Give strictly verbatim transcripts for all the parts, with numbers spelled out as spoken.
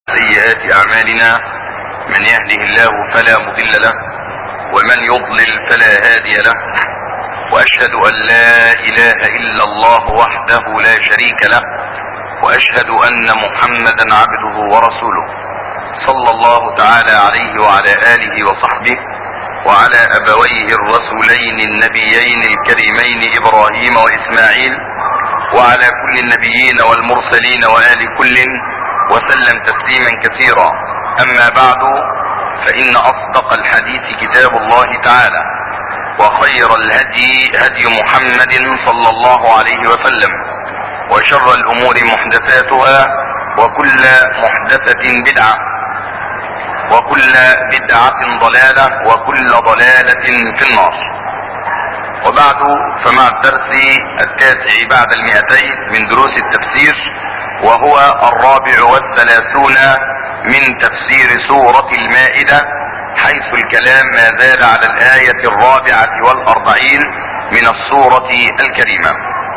سيئات اعمالنا من يهده الله فلا مضل له ومن يضلل فلا هادي له، واشهد ان لا اله الا الله وحده لا شريك له، واشهد ان محمدا عبده ورسوله صلى الله تعالى عليه وعلى اله وصحبه وعلى ابويه الرسولين النبيين الكريمين ابراهيم واسماعيل وعلى كل النبيين والمرسلين وآل كل وسلم تسليما كثيرا. اما بعد، فان اصدق الحديث كتاب الله تعالى، وخير الهدي هدي محمد صلى الله عليه وسلم، وشر الامور محدثاتها، وكل محدثة بدعة، وكل بدعة ضلالة، وكل ضلالة في النار. وبعد، فمع الدرس التاسع بعد المئتين من دروس التفسير، وهو الرابع والثلاثون من تفسير سورة المائدة، حيث الكلام ما زال على الآية الرابعة والأربعين من السورة الكريمة.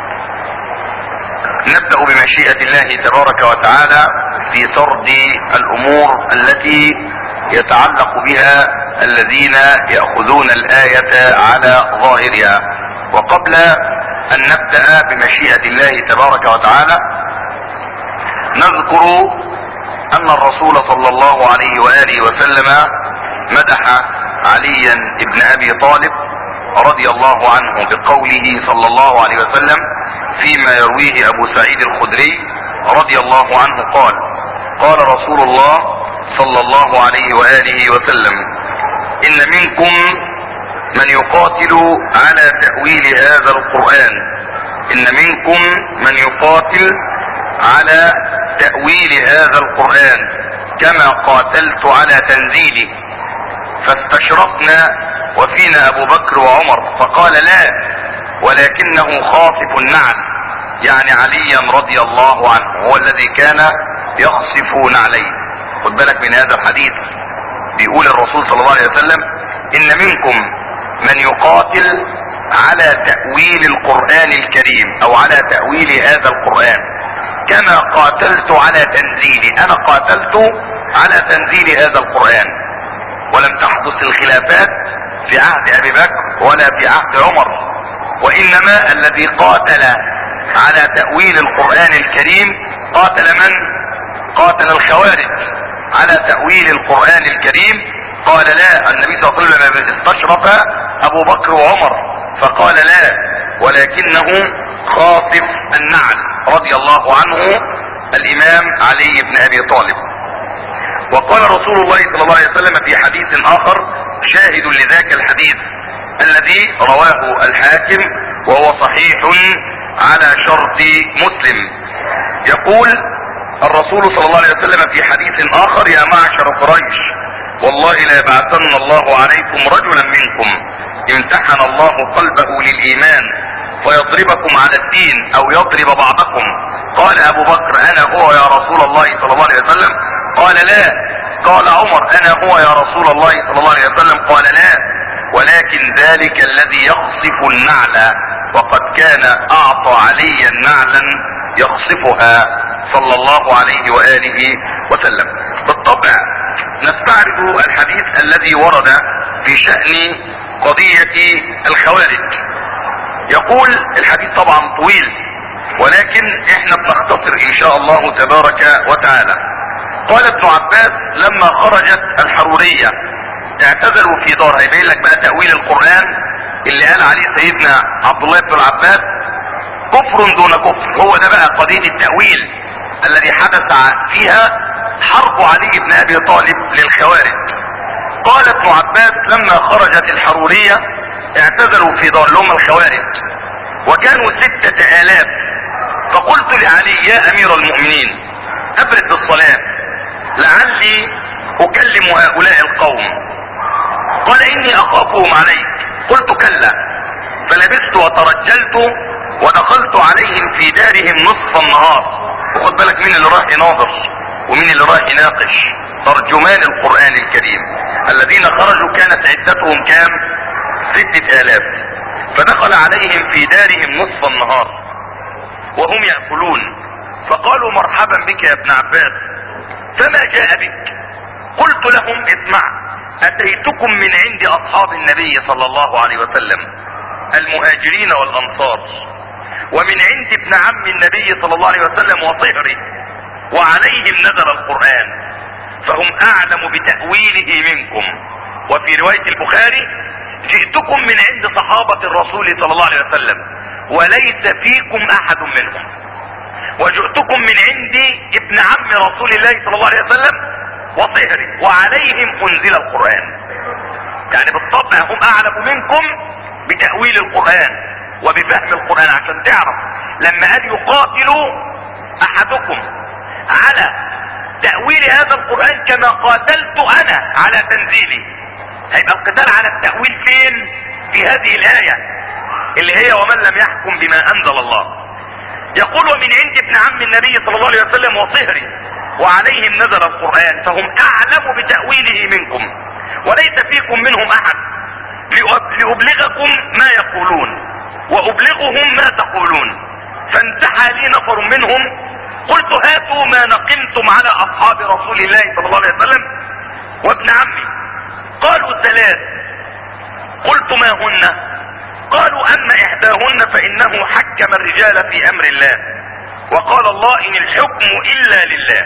نبدأ بمشيئة الله تبارك وتعالى في سرد الأمور التي يتعلق بها الذين يأخذون الآية على ظاهرها. وقبل أن نبدأ بمشيئة الله تبارك وتعالى، نذكر أن الرسول صلى الله عليه وآله وسلم مدح عليا ابن أبي طالب رضي الله عنه بقوله صلى الله عليه وسلم فيما يرويه أبو سعيد الخدري رضي الله عنه قال: قال رسول الله صلى الله عليه وآله وسلم: إن منكم من يقاتل على تأويل هذا القرآن إن منكم من يقاتل على تأويل هذا القرآن كما قاتلت على تنزيله. فاستشرفنا وفينا أبو بكر وعمر، فقال: لا، ولكنه خاصف النعل، يعني عليا رضي الله عنه هو الذي كان يخصف نعليه. خد بالك من هذا الحديث، بيقول الرسول صلى الله عليه وسلم: إن منكم من يقاتل على تأويل القرآن الكريم أو على تأويل هذا القرآن كما قاتلت على تنزيله. أنا قاتلت على تنزيل هذا القرآن، ولم تحدث الخلافات في عهد أبي بكر ولا في عهد عمر، وإنما الذي قاتل على تأويل القرآن الكريم قاتل من؟ قاتل الخوارج على تأويل القرآن الكريم. قال: لا، النبي صلى الله عليه وسلم استشرف أبو بكر وعمر فقال: لا، ولكنه خاصف النعل رضي الله عنه الإمام علي بن أبي طالب. وقال رسول الله صلى الله عليه وسلم في حديث آخر شاهد لذاك الحديث الذي رواه الحاكم وهو صحيح على شرط مسلم، يقول الرسول صلى الله عليه وسلم في حديث آخر: يا معشر قريش، والله لا يبعثن الله عليكم رجلا منكم امتحن الله قلبه للإيمان فيضربكم على الدين أو يضرب بعضكم. قال أبو بكر: أنا هو يا رسول الله صلى الله عليه وسلم؟ قال: لا. قال عمر: أنا هو يا رسول الله صلى الله عليه وسلم؟ قال: لا، ولكن ذلك الذي يخصف النعل، وقد كان أعطى عليا نعلا يخصفها صلى الله عليه وآله وسلم. بالطبع نستعرض الحديث الذي ورد في شأن قضية الخوارج. يقول الحديث طبعا طويل، ولكن احنا بنختصر ان شاء الله تبارك وتعالى. قال ابن عباس: لما خرجت الحرورية اعتذروا في دار. هيبين لك بقى تأويل القرآن اللي قال عليه سيدنا عبد الله بن العباس كفر دون كفر. هو ده بقى قضية التأويل الذي حدث فيها حرب علي بن ابي طالب للخوارج. قال ابن عباس: لما خرجت الحرورية اعتذروا في دار لهم الخوارج، وكانوا ستة آلاف. فقلت لعلي: يا امير المؤمنين، ابرد بالصلاة لعلي اكلم هؤلاء القوم. قال: اني اخافهم عليك. قلت: كلا. فلبثت وترجلت ودخلت عليهم في دارهم نصف النهار. وخد بالك مين اللي راح يناظر ومين اللي راح يناقش؟ ترجمان القرآن الكريم. الذين خرجوا كانت عدتهم كام؟ ستة آلاف. فدخل عليهم في دارهم نصف النهار وهم يأكلون، فقالوا: مرحبا بك يا ابن عباس، فما جاء بك؟ قلت لهم اسمع، اتيتكم من عند اصحاب النبي صلى الله عليه وسلم المهاجرين والانصار، ومن عند ابن عم النبي صلى الله عليه وسلم وصهره، وعليهم نزل القرآن، فهم اعلم بتأويله منكم. وفي رواية البخاري جئتكم من عند صحابة الرسول صلى الله عليه وسلم وليس فيكم احد منهم، وجئتكم من عند ابن عم رسول الله صلى الله عليه وسلم وصهره، وعليهم انزل القرآن. يعني بالطبع هم اعلم منكم بتأويل القرآن وبفهم القرآن، عشان تعرف لما قال يقاتلوا احدكم على تأويل هذا القرآن كما قاتلت انا على تنزيله، هيبقى القتال على التأويل فين؟ في هذه الآية اللي هي ومن لم يحكم بما انزل الله. يقول ومن عند ابن عم النبي صلى الله عليه وسلم وصهره، وعليهم نزل القرآن، فهم اعلم بتأويله منكم، وليس فيكم منهم احد، لأبلغكم ما يقولون وأبلغهم ما تقولون. فانتحى لي نفر منهم، قلت هاتوا ما نقمتم على أصحاب رسول الله صلى الله عليه وسلم وابن عمي. قالوا ثلاث. قلت ما هن؟ قالوا أما إحداهن فإنه حكم الرجال في أمر الله، وقال الله إن الحكم إلا لله.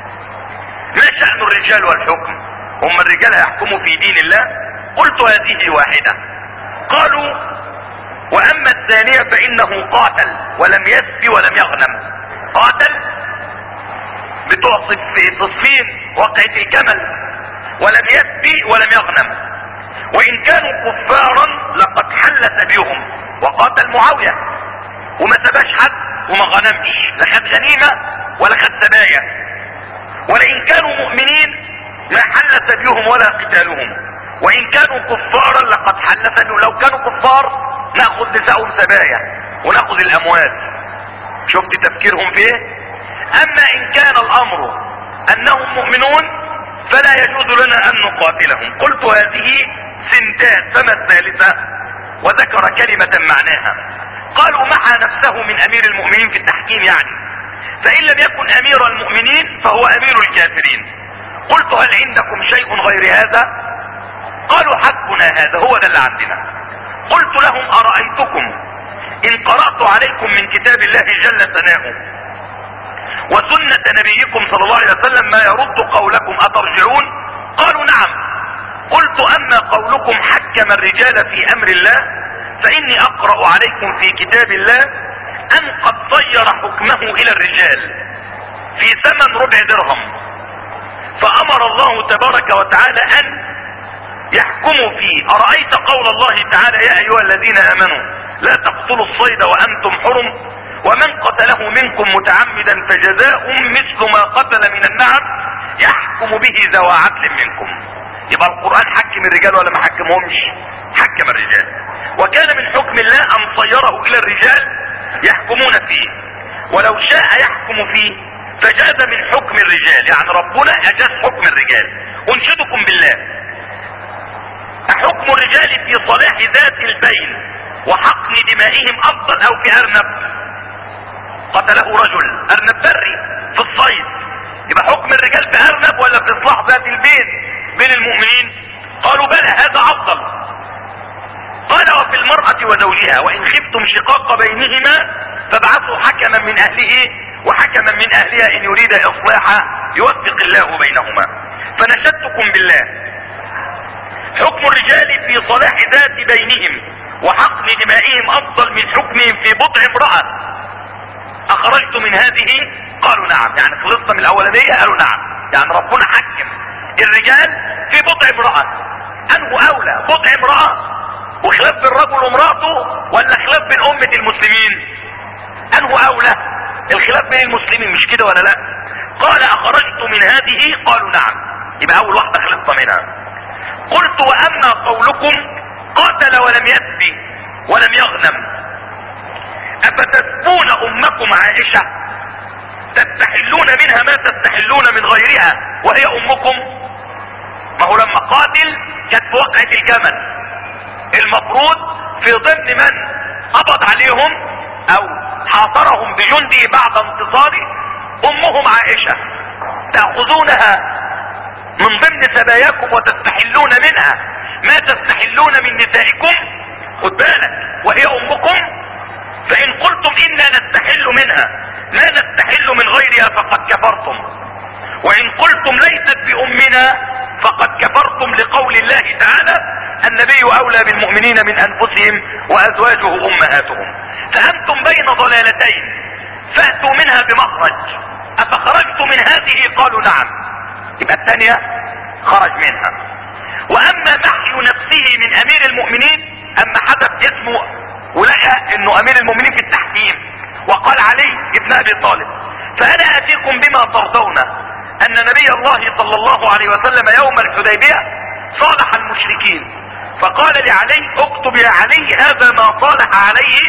ما شأن الرجال والحكم؟ هم الرجال يحكموا في دين الله؟ قلت هذه واحدة. قالوا واما الثانية فانه قاتل ولم يسب ولم يغنم. قاتل بتوع صفين وقعة الجمل، ولم يسب ولم يغنم، وان كانوا كفارا لقد حل سبيهم، وقاتل معاوية وما سباش حد وما غنمش، لا خد غنيمة ولا خد سبايا. ولئن كانوا مؤمنين ما حل سبيهم ولا قتالهم، وان كانوا كفارا لقد حل سبيهم. لو كانوا كفار ناخذ نساءهم سبايا وناخذ الاموال. شفت تفكيرهم في ايه؟ اما ان كان الامر انهم مؤمنون فلا يجوز لنا ان نقاتلهم. قلت هذه سنتان، فما الثالثة؟ وذكر كلمة معناها. قالوا محى نفسه من امير المؤمنين في التحكيم يعني، فان لم يكن امير المؤمنين فهو امير الكافرين. قلت هل عندكم شيء غير هذا؟ قالوا حسبنا هذا، هو ده اللي عندنا. قلت لهم أرأيتكم إن قرأت عليكم من كتاب الله جل ثناؤه وسنة نبيكم صلى الله عليه وسلم ما يرد قولكم أترجعون؟ قالوا نعم. قلت أما قولكم حكم الرجال في أمر الله فإني أقرأ عليكم في كتاب الله أن قد صير حكمه إلى الرجال في ثمن ربع درهم، فأمر الله تبارك وتعالى أن يحكموا فيه. أرأيت قول الله تعالى يا أيها الذين آمنوا لا تقتلوا الصيد وأنتم حرم، ومن قتله منكم متعمدا فجزاء مثل ما قتل من النعم يحكم به ذوى عدل منكم. يبقى القرآن حكم الرجال ولا ما حكمهمش؟ حكم الرجال. وكان من حكم الله أن صيره إلى الرجال يحكمون فيه، ولو شاء يحكم فيه فجاز من حكم الرجال، يعني ربنا أجاز حكم الرجال. أنشدكم بالله، أحكم الرجال في صلاح ذات البين وحقن دمائهم أفضل أو في أرنب قتله رجل، أرنب بري في الصيد، يبقى حكم الرجال في أرنب ولا في إصلاح ذات البين بين المؤمنين؟ قالوا بلى هذا أفضل. قال وفي المرأة وزوجها وإن خفتم شقاق بينهما فابعثوا حكما من أهله وحكما من أهلها إن يريد إصلاحا يوفق الله بينهما. فنشدتكم بالله، حكم الرجال في صلاح ذات بينهم وحقن دمائهم افضل من حكمهم في بضع امرأة. اخرجت من هذه؟ قالوا نعم. يعني خلصت من الاولانية؟ قالوا نعم. يعني ربنا حكم الرجال في بضع امرأة. انه اولى بضع امرأة وخلاف بين الرجل وامرأته ولا خلاف بين امة المسلمين؟ انه اولى الخلاف بين المسلمين، مش كده ولا لا؟ قال اخرجت من هذه؟ قالوا نعم. يبقى اول واحدة خلصت منها. قلت واما قولكم قاتل ولم يسبي ولم يغنم، افتسبون امكم عائشة تستحلون منها ما تستحلون من غيرها وهي امكم؟ ما هو لما قاتل كانت في وقعة الجمل، المفروض في ضمن من قبض عليهم او حاصرهم بجنده بعد انتصاره امهم عائشة، تأخذونها من ضمن سباياكم وتستحلون منها ما تستحلون من نسائكم، خد بالك، وهي امكم، فان قلتم انا نستحل منها ما نستحل من غيرها فقد كفرتم، وان قلتم ليست بامنا فقد كفرتم لقول الله تعالى النبي اولى بالمؤمنين من انفسهم وازواجه امهاتهم. فانتم بين ضلالتين فاتوا منها بمخرج، افخرجتم من هذه؟ قالوا نعم. يبقى الثانية خرج منها. واما محي نفسه من امير المؤمنين، اما حدث اسمه ولقى انه امير المؤمنين في التحكيم وقال علي ابن ابي طالب، فانا اتيكم بما ترضون ان نبي الله صلى الله عليه وسلم يوم الحديبية صالح المشركين، فقال لعلي اكتب يا علي هذا ما صالح عليه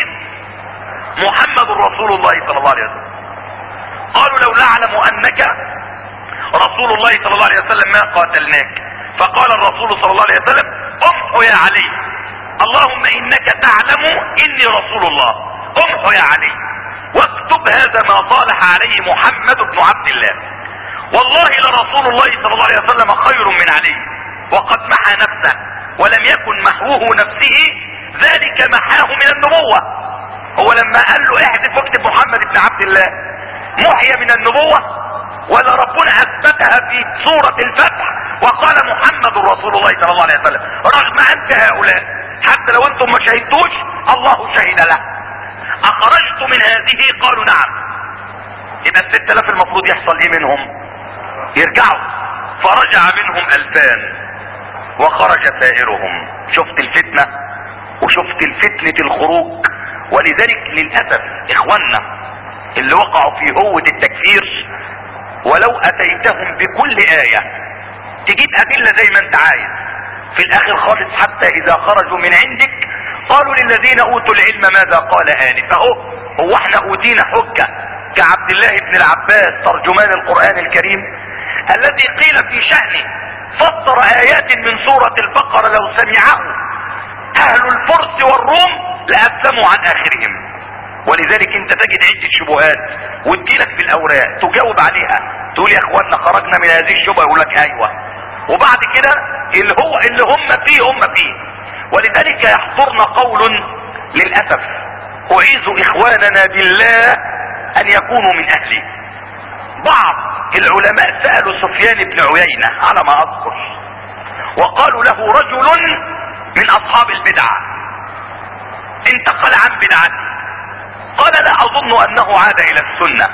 محمد رسول الله صلى الله عليه وسلم. قالوا لو نعلم انك رسول الله صلى الله عليه وسلم ما قاتلناك. فقال الرسول صلى الله عليه وسلم امحو يا علي، اللهم انك تعلم اني رسول الله، امحو يا علي واكتب هذا ما صالح عليه محمد بن عبد الله. والله لرسول الله صلى الله عليه وسلم خير من علي، وقد محى نفسه ولم يكن محوه نفسه ذلك محاه من النبوة. هو لما قال له احذف واكتب محمد بن عبد الله محي من النبوة، ولا ربنا اثبتها في سورة الفتح وقال محمد رسول الله صلى الله عليه وسلم رغم انت هؤلاء حتى لو انتم ما شهدتوش الله شهد له. اخرجت من هذه؟ قالوا نعم. يبقى الست الاف المفروض يحصل ايه منهم؟ يرجعوا. فرجع منهم الفان وخرج سائرهم. شفت الفتنة وشفت الفتنة الخروج. ولذلك للأسف اخواننا اللي وقعوا في هوة التكفير ولو اتيتهم بكل آية تجيب ادلة زي ما انت عايز، في الاخر خالص حتى اذا خرجوا من عندك قالوا للذين اوتوا العلم ماذا قال آنف. فهو هو احنا اوتينا حجة كعبد الله بن العباس ترجمان القرآن الكريم الذي قيل في شأنه فسر آيات من سورة البقرة لو سمعه اهل الفرس والروم لأسلموا عن اخرهم. ولذلك انت تجد عدة شبهات وتجيلك في الاوراق تجاوب عليها تقول يا اخوانا خرجنا من هذه الشبهة، يقول لك ايوه، وبعد كده اللي هو اللي هم فيه هم فيه. ولذلك يحضرنا قول للأسف اعيذ اخواننا بالله ان يكونوا من اهله. بعض العلماء سألوا سفيان بن عيينة على ما اذكر وقالوا له رجل من اصحاب البدعة انتقل عن بدعته، قال لا اظن انه عاد الى السنة.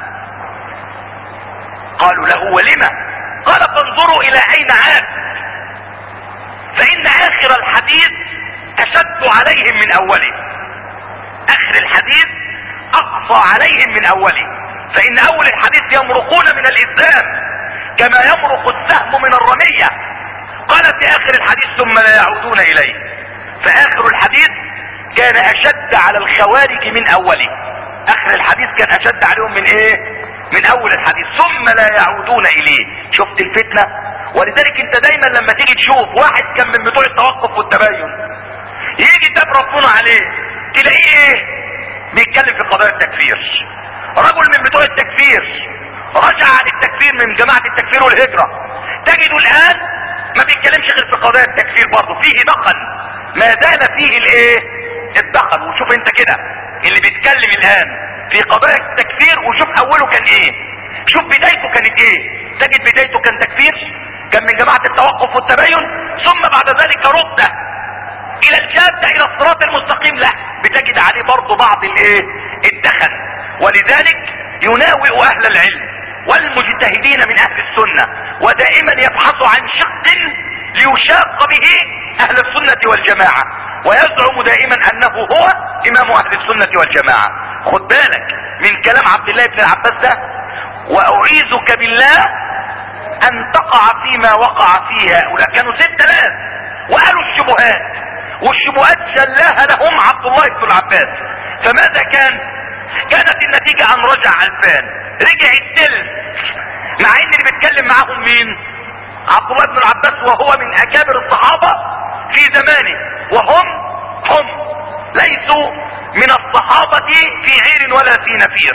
قالوا له ولما؟ قال فانظروا الى اين عاد، فان اخر الحديث اشد عليهم من اوله. اخر الحديث اقصى عليهم من اوله، فان اول الحديث يمرقون من الاسلام كما يمرق السهم من الرمية. قال في اخر الحديث ثم لا يعودون اليه، فاخر الحديث كان اشد على الخوارج من اوله. اخر الحديث كان اشد عليهم من ايه؟ من اول الحديث ثم لا يعودون اليه. شفت الفتنة؟ ولذلك انت دايما لما تيجي تشوف واحد كان من بتوع التوقف والتباين يجي تاب ربنا عليه تلاقيه ايه؟ بيتكلم في قضايا التكفير. رجل من بتوع التكفير رجع عن التكفير من جماعة التكفير والهجرة تجده الان ما بيتكلمش غير في قضايا التكفير، برضه فيه دخن، ما زال فيه الايه؟ الدخن. وشوف انت كده اللي بيتكلم الان في قضايا التكفير وشوف اوله كان ايه، شوف بدايته كانت ايه. تجد بدايته كان تكفير، كان من جماعة التوقف والتباين، ثم بعد ذلك رد الى الجادة الى الصراط المستقيم، لا بتجد عليه برضه بعض الايه؟ الدخن. ولذلك يناوئ اهل العلم والمجتهدين من اهل السنة ودائما يبحثوا عن شق ليشاق به اهل السنة والجماعة، ويزعم دائما انه هو امام اهل السنة والجماعة. خد بالك من كلام عبد الله بن العباس ده، واعيذك بالله ان تقع فيما وقع فيه هؤلاء. كانوا ست ناس وقالوا الشبهات، والشبهات جلاها لهم عبد الله بن العباس. فماذا كان؟ كانت النتيجة ان رجع الفان، رجع التلف، مع ان اللي بيتكلم معاهم مين؟ عبد الله بن العباس، وهو من اكابر الصحابة في زمانه، وهم هم ليسوا من الصحابة في عير ولا في نفير.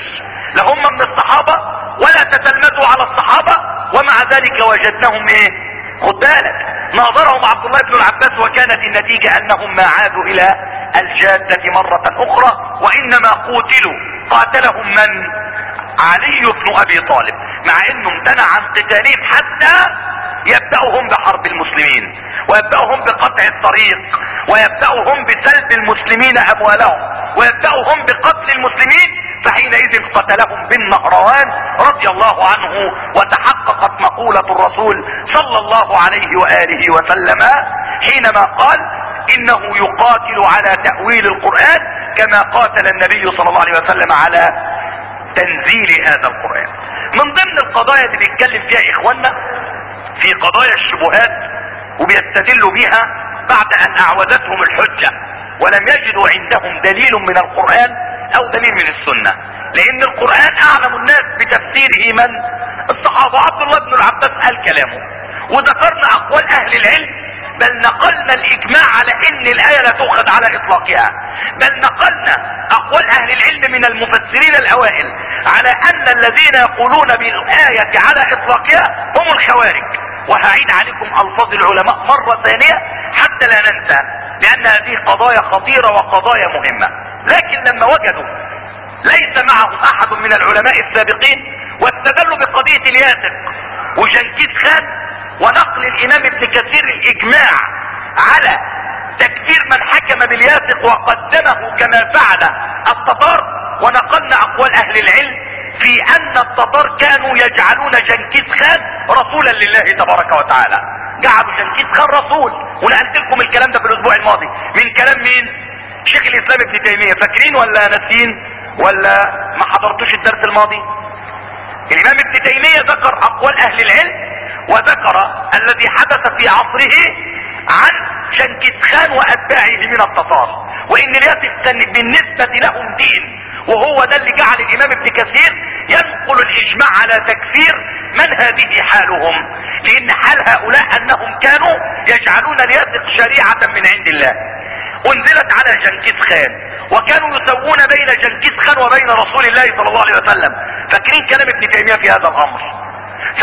لا هم من الصحابة ولا تتلمذوا على الصحابة، ومع ذلك وجدناهم ايه؟ خد بالك، ناظرهم عبد الله بن العباس وكانت النتيجة انهم ما عادوا الى الجادة مرة اخرى، وانما قتلوا. قاتلهم من؟ علي بن ابي طالب، مع انه امتنع عن قتالهم حتى يبدأهم بحرب المسلمين، ويبدأهم بقطع الطريق، ويبدأهم بسلب المسلمين اموالهم، ويبدأهم بقتل المسلمين. فحينئذ قتلهم بالنهروان رضي الله عنه، وتحققت مقولة الرسول صلى الله عليه وآله وسلم حينما قال انه يقاتل على تأويل القرآن كما قاتل النبي صلى الله عليه وسلم على تنزيل هذا القرآن. من ضمن القضايا اللي بيتكلم فيها اخواننا في قضايا الشبهات وبيستدلوا بها بعد ان اعوزتهم الحجة ولم يجدوا عندهم دليل من القرآن او دليل من السنة، لان القرآن اعلم الناس بتفسيره من؟ الصحابة. عبد الله بن العباس قال كلامه، وذكرنا اقوال اهل العلم، بل نقلنا الاجماع على ان الاية لا تؤخذ على اطلاقها، بل نقلنا اقوال اهل العلم من المفسرين الاوائل على ان الذين يقولون بالاية على اطلاقها هم الخوارج. وهعيد عليكم الفاظ العلماء مرة ثانية حتى لا ننسى، لان هذه قضايا خطيرة وقضايا مهمة. لكن لما وجدوا ليس معهم احد من العلماء السابقين واستدلوا بقضية الياسق وجنكيز خان ونقل الامام ابن كثير الاجماع على تكفير من حكم بالياسق وقدمه كما فعل التتار، ونقلنا اقوال اهل العلم في ان التتار كانوا يجعلون جنكيز خان رسولا لله تبارك وتعالى، جعلوا جنكيز خان رسول. ونقلت لكم الكلام ده في الاسبوع الماضي من كلام مين؟ شيخ الاسلام ابن تيمية. فاكرين ولا ناسين ولا ما حضرتوش الدرس الماضي؟ الامام ابن تيمية ذكر اقوال اهل العلم وذكر الذي حدث في عصره عن جنكيز خان واتباعه من التتار، وان الياسق كان بالنسبة لهم دين، وهو ده اللي جعل الامام ابن كثير ينقل الاجماع على تكفير من هذه حالهم، لان حال هؤلاء انهم كانوا يجعلون الياسق شريعة من عند الله انزلت على جنكيز خان، وكانوا يسوون بين جنكيز خان وبين رسول الله صلى الله عليه وسلم. فاكرين كلام ابن تيمية في هذا الامر؟ ف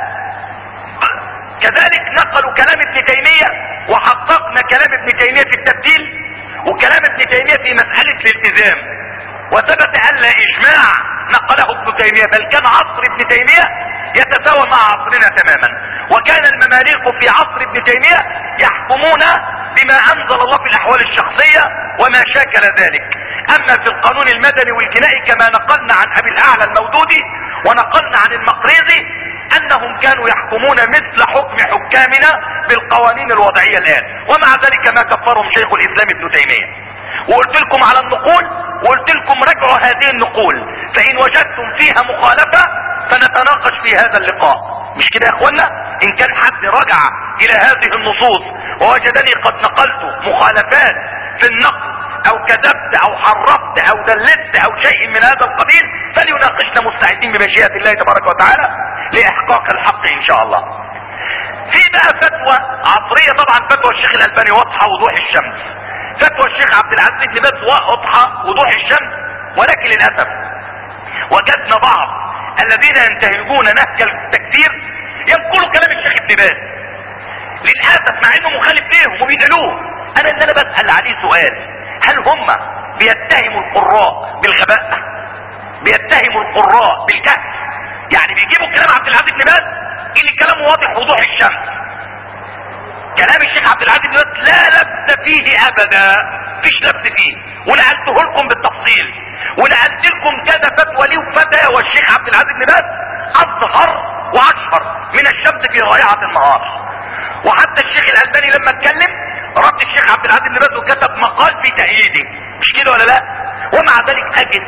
كذلك نقلوا كلام ابن تيمية وحققنا كلام ابن تيمية في التبديل وكلام ابن تيمية في مسألة الالتزام، وثبت ان لا اجماع نقله ابن تيمية، بل كان عصر ابن تيمية يتساوى مع عصرنا تماما، وكان المماليك في عصر ابن تيمية يحكمون بما انزل الله في الاحوال الشخصية وما شاكل ذلك. اما في القانون المدني والجنائي كما نقلنا عن ابي الاعلى المودودي ونقلنا عن المقريزي انهم كانوا يحكمون مثل حكم حكامنا بالقوانين الوضعية الان، ومع ذلك ما كفرهم شيخ الاسلام ابن تيمية. وقلت لكم على النقول وقلت لكم رجعوا هذه النقول، فان وجدتم فيها مخالفة فنتناقش في هذا اللقاء. مش كده يا اخوانا؟ ان كان حد رجع الى هذه النصوص ووجدني قد نقلت مخالفات في النقل او كذبت او حرفت او دلست او شيء من هذا القبيل فليناقشنا مستعدين بمشيئة الله تبارك وتعالى لاحقاق الحق ان شاء الله. في بقى فتوى عصرية، طبعا فتوى الشيخ الالباني واضحة وضوح الشمس، فتوى الشيخ عبد العزيز بن باز واضحة وضوح الشمس، ولكن للأسف وجدنا بعض الذين ينتهجون نهج التكفير ينقلوا كلام الشيخ ابن باز للأسف مع انه مخالف ليهم وبينقلوه. انا اللي انا بسأل عليه سؤال، هل هم بيتهموا القراء بالغباء؟ بيتهموا القراء بالكهف؟ يعني بيجيبوا كلام عبد العزيز بن باز اللي كلامه واضح وضوح الشمس، كلام الشيخ عبد العزيز بن باز لا لبس فيه ابدا، فيش لبس فيه، ونقلته لكم بالتفصيل، ونقلت لكم كذا فتوى ليه وفتاوى والشيخ عبد العزيز بن باز اظهر واشهر من الشمس في رائعة النهار. وحتى الشيخ الالباني لما اتكلم رد الشيخ عبد العزيز بن باز وكتب مقال في تأييده، مش كده ولا لا؟ ومع ذلك اجد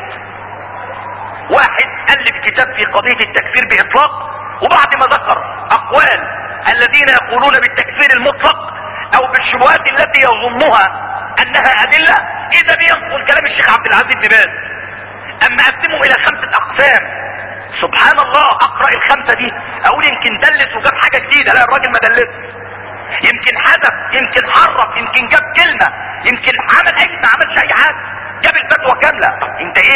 واحد الف كتاب في قضية التكفير باطلاق، وبعد ما ذكر اقوال الذين يقولون بالتكفير المطلق او بالشبهات التي يظنها انها ادلة، اذا بينقل كلام الشيخ عبد العزيز بن باز اما اقسمه الى خمسة اقسام. سبحان الله، اقرأ الخمسة دي اقول يمكن دلس وجاب حاجة جديدة، لا الراجل ما دلس، يمكن حذف، يمكن حرف، يمكن جاب كلمة، يمكن عمل اي ما عملش اي حاجة، جاب الفتوى كاملة. انت ايه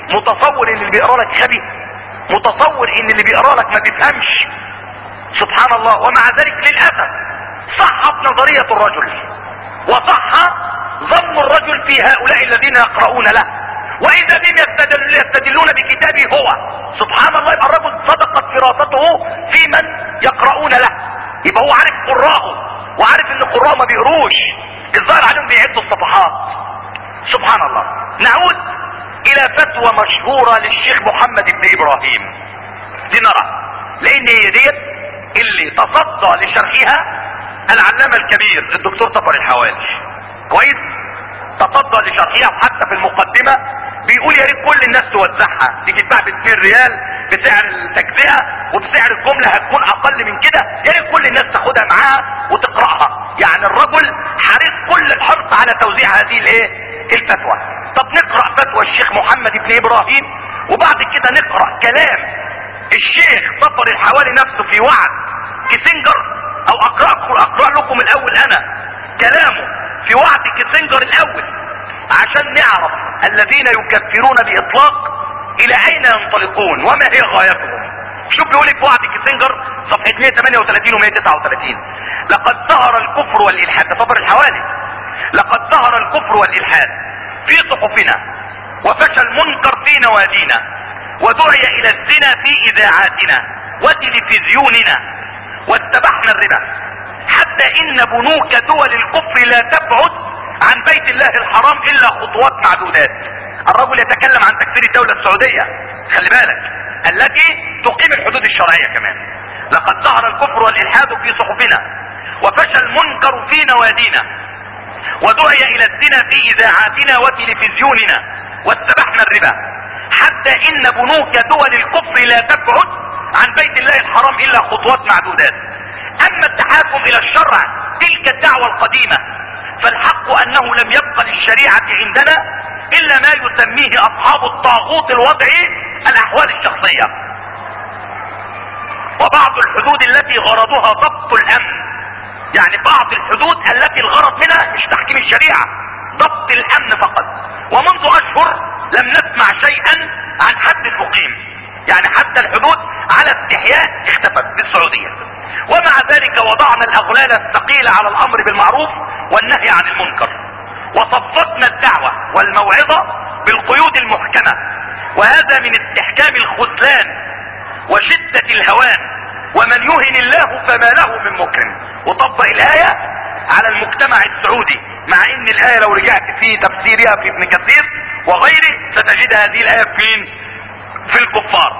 متصور ان اللي بيقرا لك غبي، متصور ان اللي بيقرا لك ما بيفهمش. سبحان الله. ومع ذلك للاسف صحت نظرية الرجل وصح ظن الرجل في هؤلاء الذين يقرؤون له، واذا بهم يستدل يستدلون بكتابه هو. سبحان الله. يبقى الرجل صدقت فراسته في من يقرؤون له، يبقى هو عارف قراءه وعارف ان قراءه ما بيقروش، الظاهر عليهم بيعدوا الصفحات. سبحان الله. نعود الى فتوى مشهورة للشيخ محمد بن ابراهيم لنرى، لان هي ديت اللي تصدى لشرحها العلامة الكبير الدكتور صفر الحوالي. كويس. تصدى لشرحها، وحتى في المقدمة بيقول يا ريت كل الناس توزعها، تيجي تباع ب اتنين ريال بسعر التجزئة، وبسعر الجملة هتكون اقل من كده، يا ريت كل الناس تاخدها معاها وتقرأها. يعني الرجل حريص كل الحرص على توزيع هذه الايه الفتوى. طب نقرأ فتوى الشيخ محمد بن ابراهيم، وبعد كده نقرأ كلام الشيخ صفر الحوالي نفسه في وعد كيسنجر، او اقرأ اقرأ لكم الاول انا كلامه في وعد كيسنجر الاول، عشان نعرف الذين يكفرون باطلاق الى اين ينطلقون وما هي غايتهم. شوف بيقول لك وعد كيسنجر صفحة مية وتمانية وتلاتين و مية وتسعة وتلاتين: لقد ظهر الكفر والالحاد، ده صفر الحوالي، لقد ظهر الكفر والالحاد في صحفنا، وفشى المنكر في نوادينا، ودعي الى الزنا في اذاعاتنا وتلفزيوننا، واتبعنا الربا، حتى ان بنوك دول الكفر لا تبعد عن بيت الله الحرام الا خطوات معدودات. الرجل يتكلم عن تكفير الدولة السعودية، خلي بالك، التي تقيم الحدود الشرعية كمان. لقد ظهر الكفر والالحاد في صحفنا، وفشى المنكر في نوادينا، ودعي الى الزنا في اذاعاتنا وتلفزيوننا، واتبعنا الربا، حتى ان بنوك دول الكفر لا تبعد عن بيت الله الحرام الا خطوات معدودات. اما التحاكم الى الشرع تلك الدعوة القديمة، فالحق انه لم يبق للشريعة عندنا الا ما يسميه اصحاب الطاغوت الوضعي الاحوال الشخصية، وبعض الحدود التي غرضها ضبط الامن. يعني بعض الحدود التي الغرض منها مش تحكيم الشريعة، ضبط الامن فقط. ومنذ اشهر لم نسمع شيئا عن حد المقيم، يعني حتى الحدود على استحياء اختفت بالسعودية. ومع ذلك وضعنا الاغلال الثقيلة على الامر بالمعروف والنهي عن المنكر، وصفقنا الدعوة والموعظة بالقيود المحكمة، وهذا من استحكام الخذلان وشدة الهوان، ومن يهن الله فما له من مكرم. وطبق الآية على المجتمع السعودي، مع ان الآية لو رجعت في تفسيرها في ابن كثير وغيره ستجد هذه الآية فين؟ في الكفار.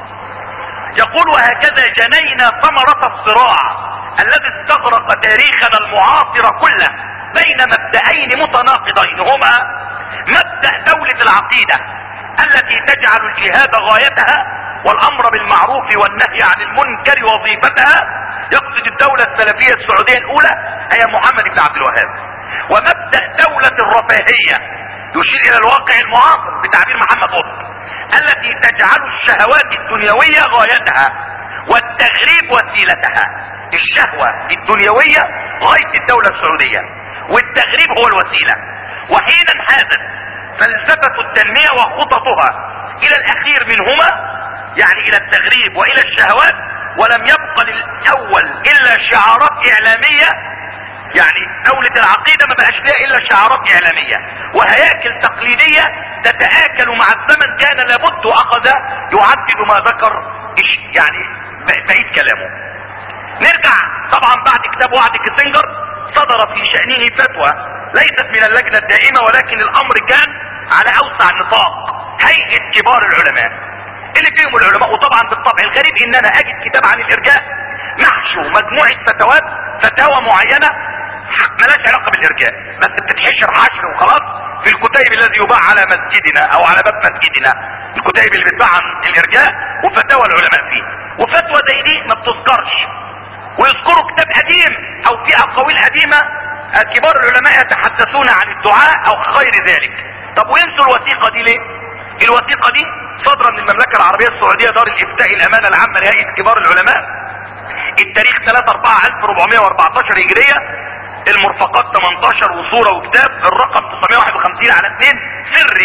يقول: وهكذا جنينا ثمرة الصراع الذي استغرق تاريخنا المعاصر كله بين مبدأين متناقضين، هما مبدأ دولة العقيدة التي تجعل الجهاد غايتها والامر بالمعروف والنهي عن المنكر وظيفتها، يقصد الدولة السلفية السعودية الاولى اي محمد بن عبد الوهاب، ومبدأ دولة الرفاهية يشير الى الواقع المعاصر بتعبير محمد قطب، التي تجعل الشهوات الدنيوية غايتها والتغريب وسيلتها. الشهوة الدنيوية غاية الدولة السعودية، والتغريب هو الوسيلة. وحين انحازت فلسفة التنمية وخططها الى الاخير منهما، يعني الى التغريب والى الشهوات، ولم يبق للاول الا شعارات اعلامية. يعني دولة العقيدة ما بقاش لها الا شعارات اعلامية وهياكل تقليدية تتآكل مع الزمن، كان لابد اخذ يعدد ما ذكر يعني بقيت كلامه. نرجع طبعا بعد كتاب وعد كيسنجر صدر في شأنه فتوى ليست من اللجنة الدائمة، ولكن الامر كان على اوسع نطاق، هيئة كبار العلماء اللي فيهم العلماء. وطبعا بالطبع الغريب ان انا اجد كتاب عن الارجاء محشو مجموعة فتوات فتاوى معينة ملاش علاقة بالارجاء، بس بتتحشر حشر وخلاص في الكتيب الذي يباع على مسجدنا او على باب مسجدنا، الكتيب اللي بتباع عن الارجاء وفتاوى العلماء فيه. وفتوى زي دي ما بتذكرش، ويذكروا كتاب قديم او في اقاويل قديمة كبار العلماء يتحدثون عن الدعاء او غير ذلك. طب وينسوا الوثيقة دي ليه؟ الوثيقة دي صادرة من المملكة العربية السعودية دار الافتاء الامانة العامة لهيئة كبار العلماء، التاريخ ثلاثة اربعة الف واربعمية واربعتاشر هجرية، المرفقات تمنتاشر وصورة وكتاب، الرقم تسعمية واحد وخمسين على اتنين، سري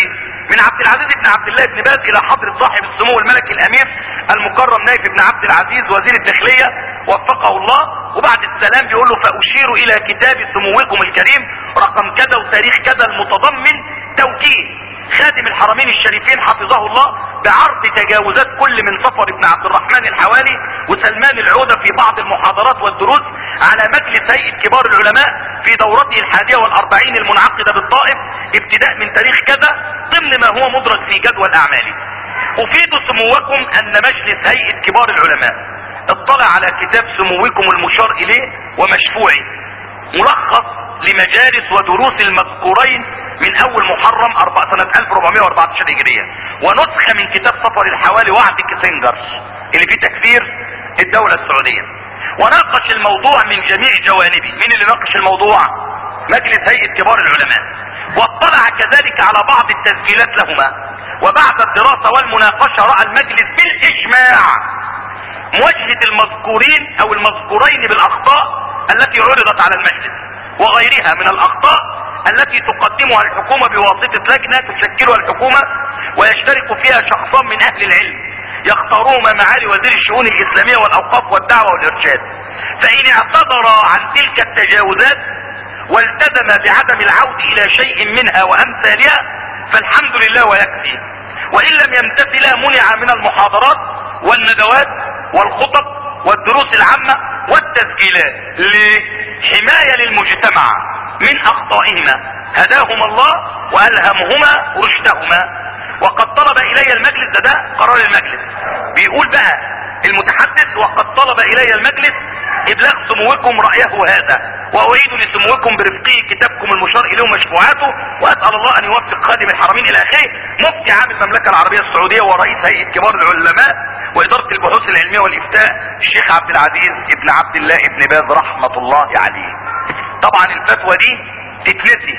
من عبد العزيز بن عبد الله بن باز الى حضرة صاحب السمو الملكي الامير المكرم نايف بن عبد العزيز وزير الداخلية وفقه الله. وبعد السلام بيقول له فاشير الى كتاب سموكم الكريم رقم كذا وتاريخ كذا المتضمن توكيل خادم الحرمين الشريفين حفظه الله بعرض تجاوزات كل من صفر بن عبد الرحمن الحوالي وسلمان العودة في بعض المحاضرات والدروس على مجلس هيئة كبار العلماء في دورته الحادية والاربعين المنعقدة بالطائف ابتداء من تاريخ كذا ضمن ما هو مدرج في جدول اعمالي. افيد سموكم ان مجلس هيئة كبار العلماء اطلع على كتاب سموكم المشار اليه ومشفوعه ملخص لمجالس ودروس المذكورين من اول محرم سنة ألف وأربعمائة وأربعة عشر هجرية ونسخة من كتاب سفر الحوالي وعد كيسنجر اللي فيه تكفير الدولة السعودية. وناقش الموضوع من جميع جوانبه. مين اللي ناقش الموضوع؟ مجلس هيئة كبار العلماء. واطلع كذلك على بعض التسجيلات لهما. وبعد الدراسة والمناقشة رأى المجلس بالاجماع مواجهة المذكورين او المذكورين بالاخطاء التي عرضت على المجلس وغيرها من الاخطاء التي تقدمها الحكومة بواسطة لجنة تشكلها الحكومة ويشترك فيها شخصان من اهل العلم يختارهما معالي وزير الشؤون الاسلامية والاوقاف والدعوة والارشاد. فان اعتذر عن تلك التجاوزات والتزم بعدم العودة الى شيء منها وامثالها فالحمد لله ويكفي. وان لم يمتثل منع من المحاضرات والندوات والخطب والدروس العامة والتسجيلات لحماية للمجتمع من اخطائهما هداهما الله والهمهما رشدهما. وقد طلب الي المجلس ده, ده قرار المجلس بيقول بقى المتحدث وقد طلب الي المجلس ابلاغ سموكم رأيه هذا واعيد لسموكم برفقه كتابكم المشار اليه ومشفوعاته واسأل الله ان يوفق خادم الحرمين الى اخره مفتي عام المملكة العربية السعودية ورئيس هيئة كبار العلماء وادارة البحوث العلمية والافتاء الشيخ عبد العزيز ابن عبد الله ابن باز رحمة الله عليه. طبعا الفتوى دي تتنسي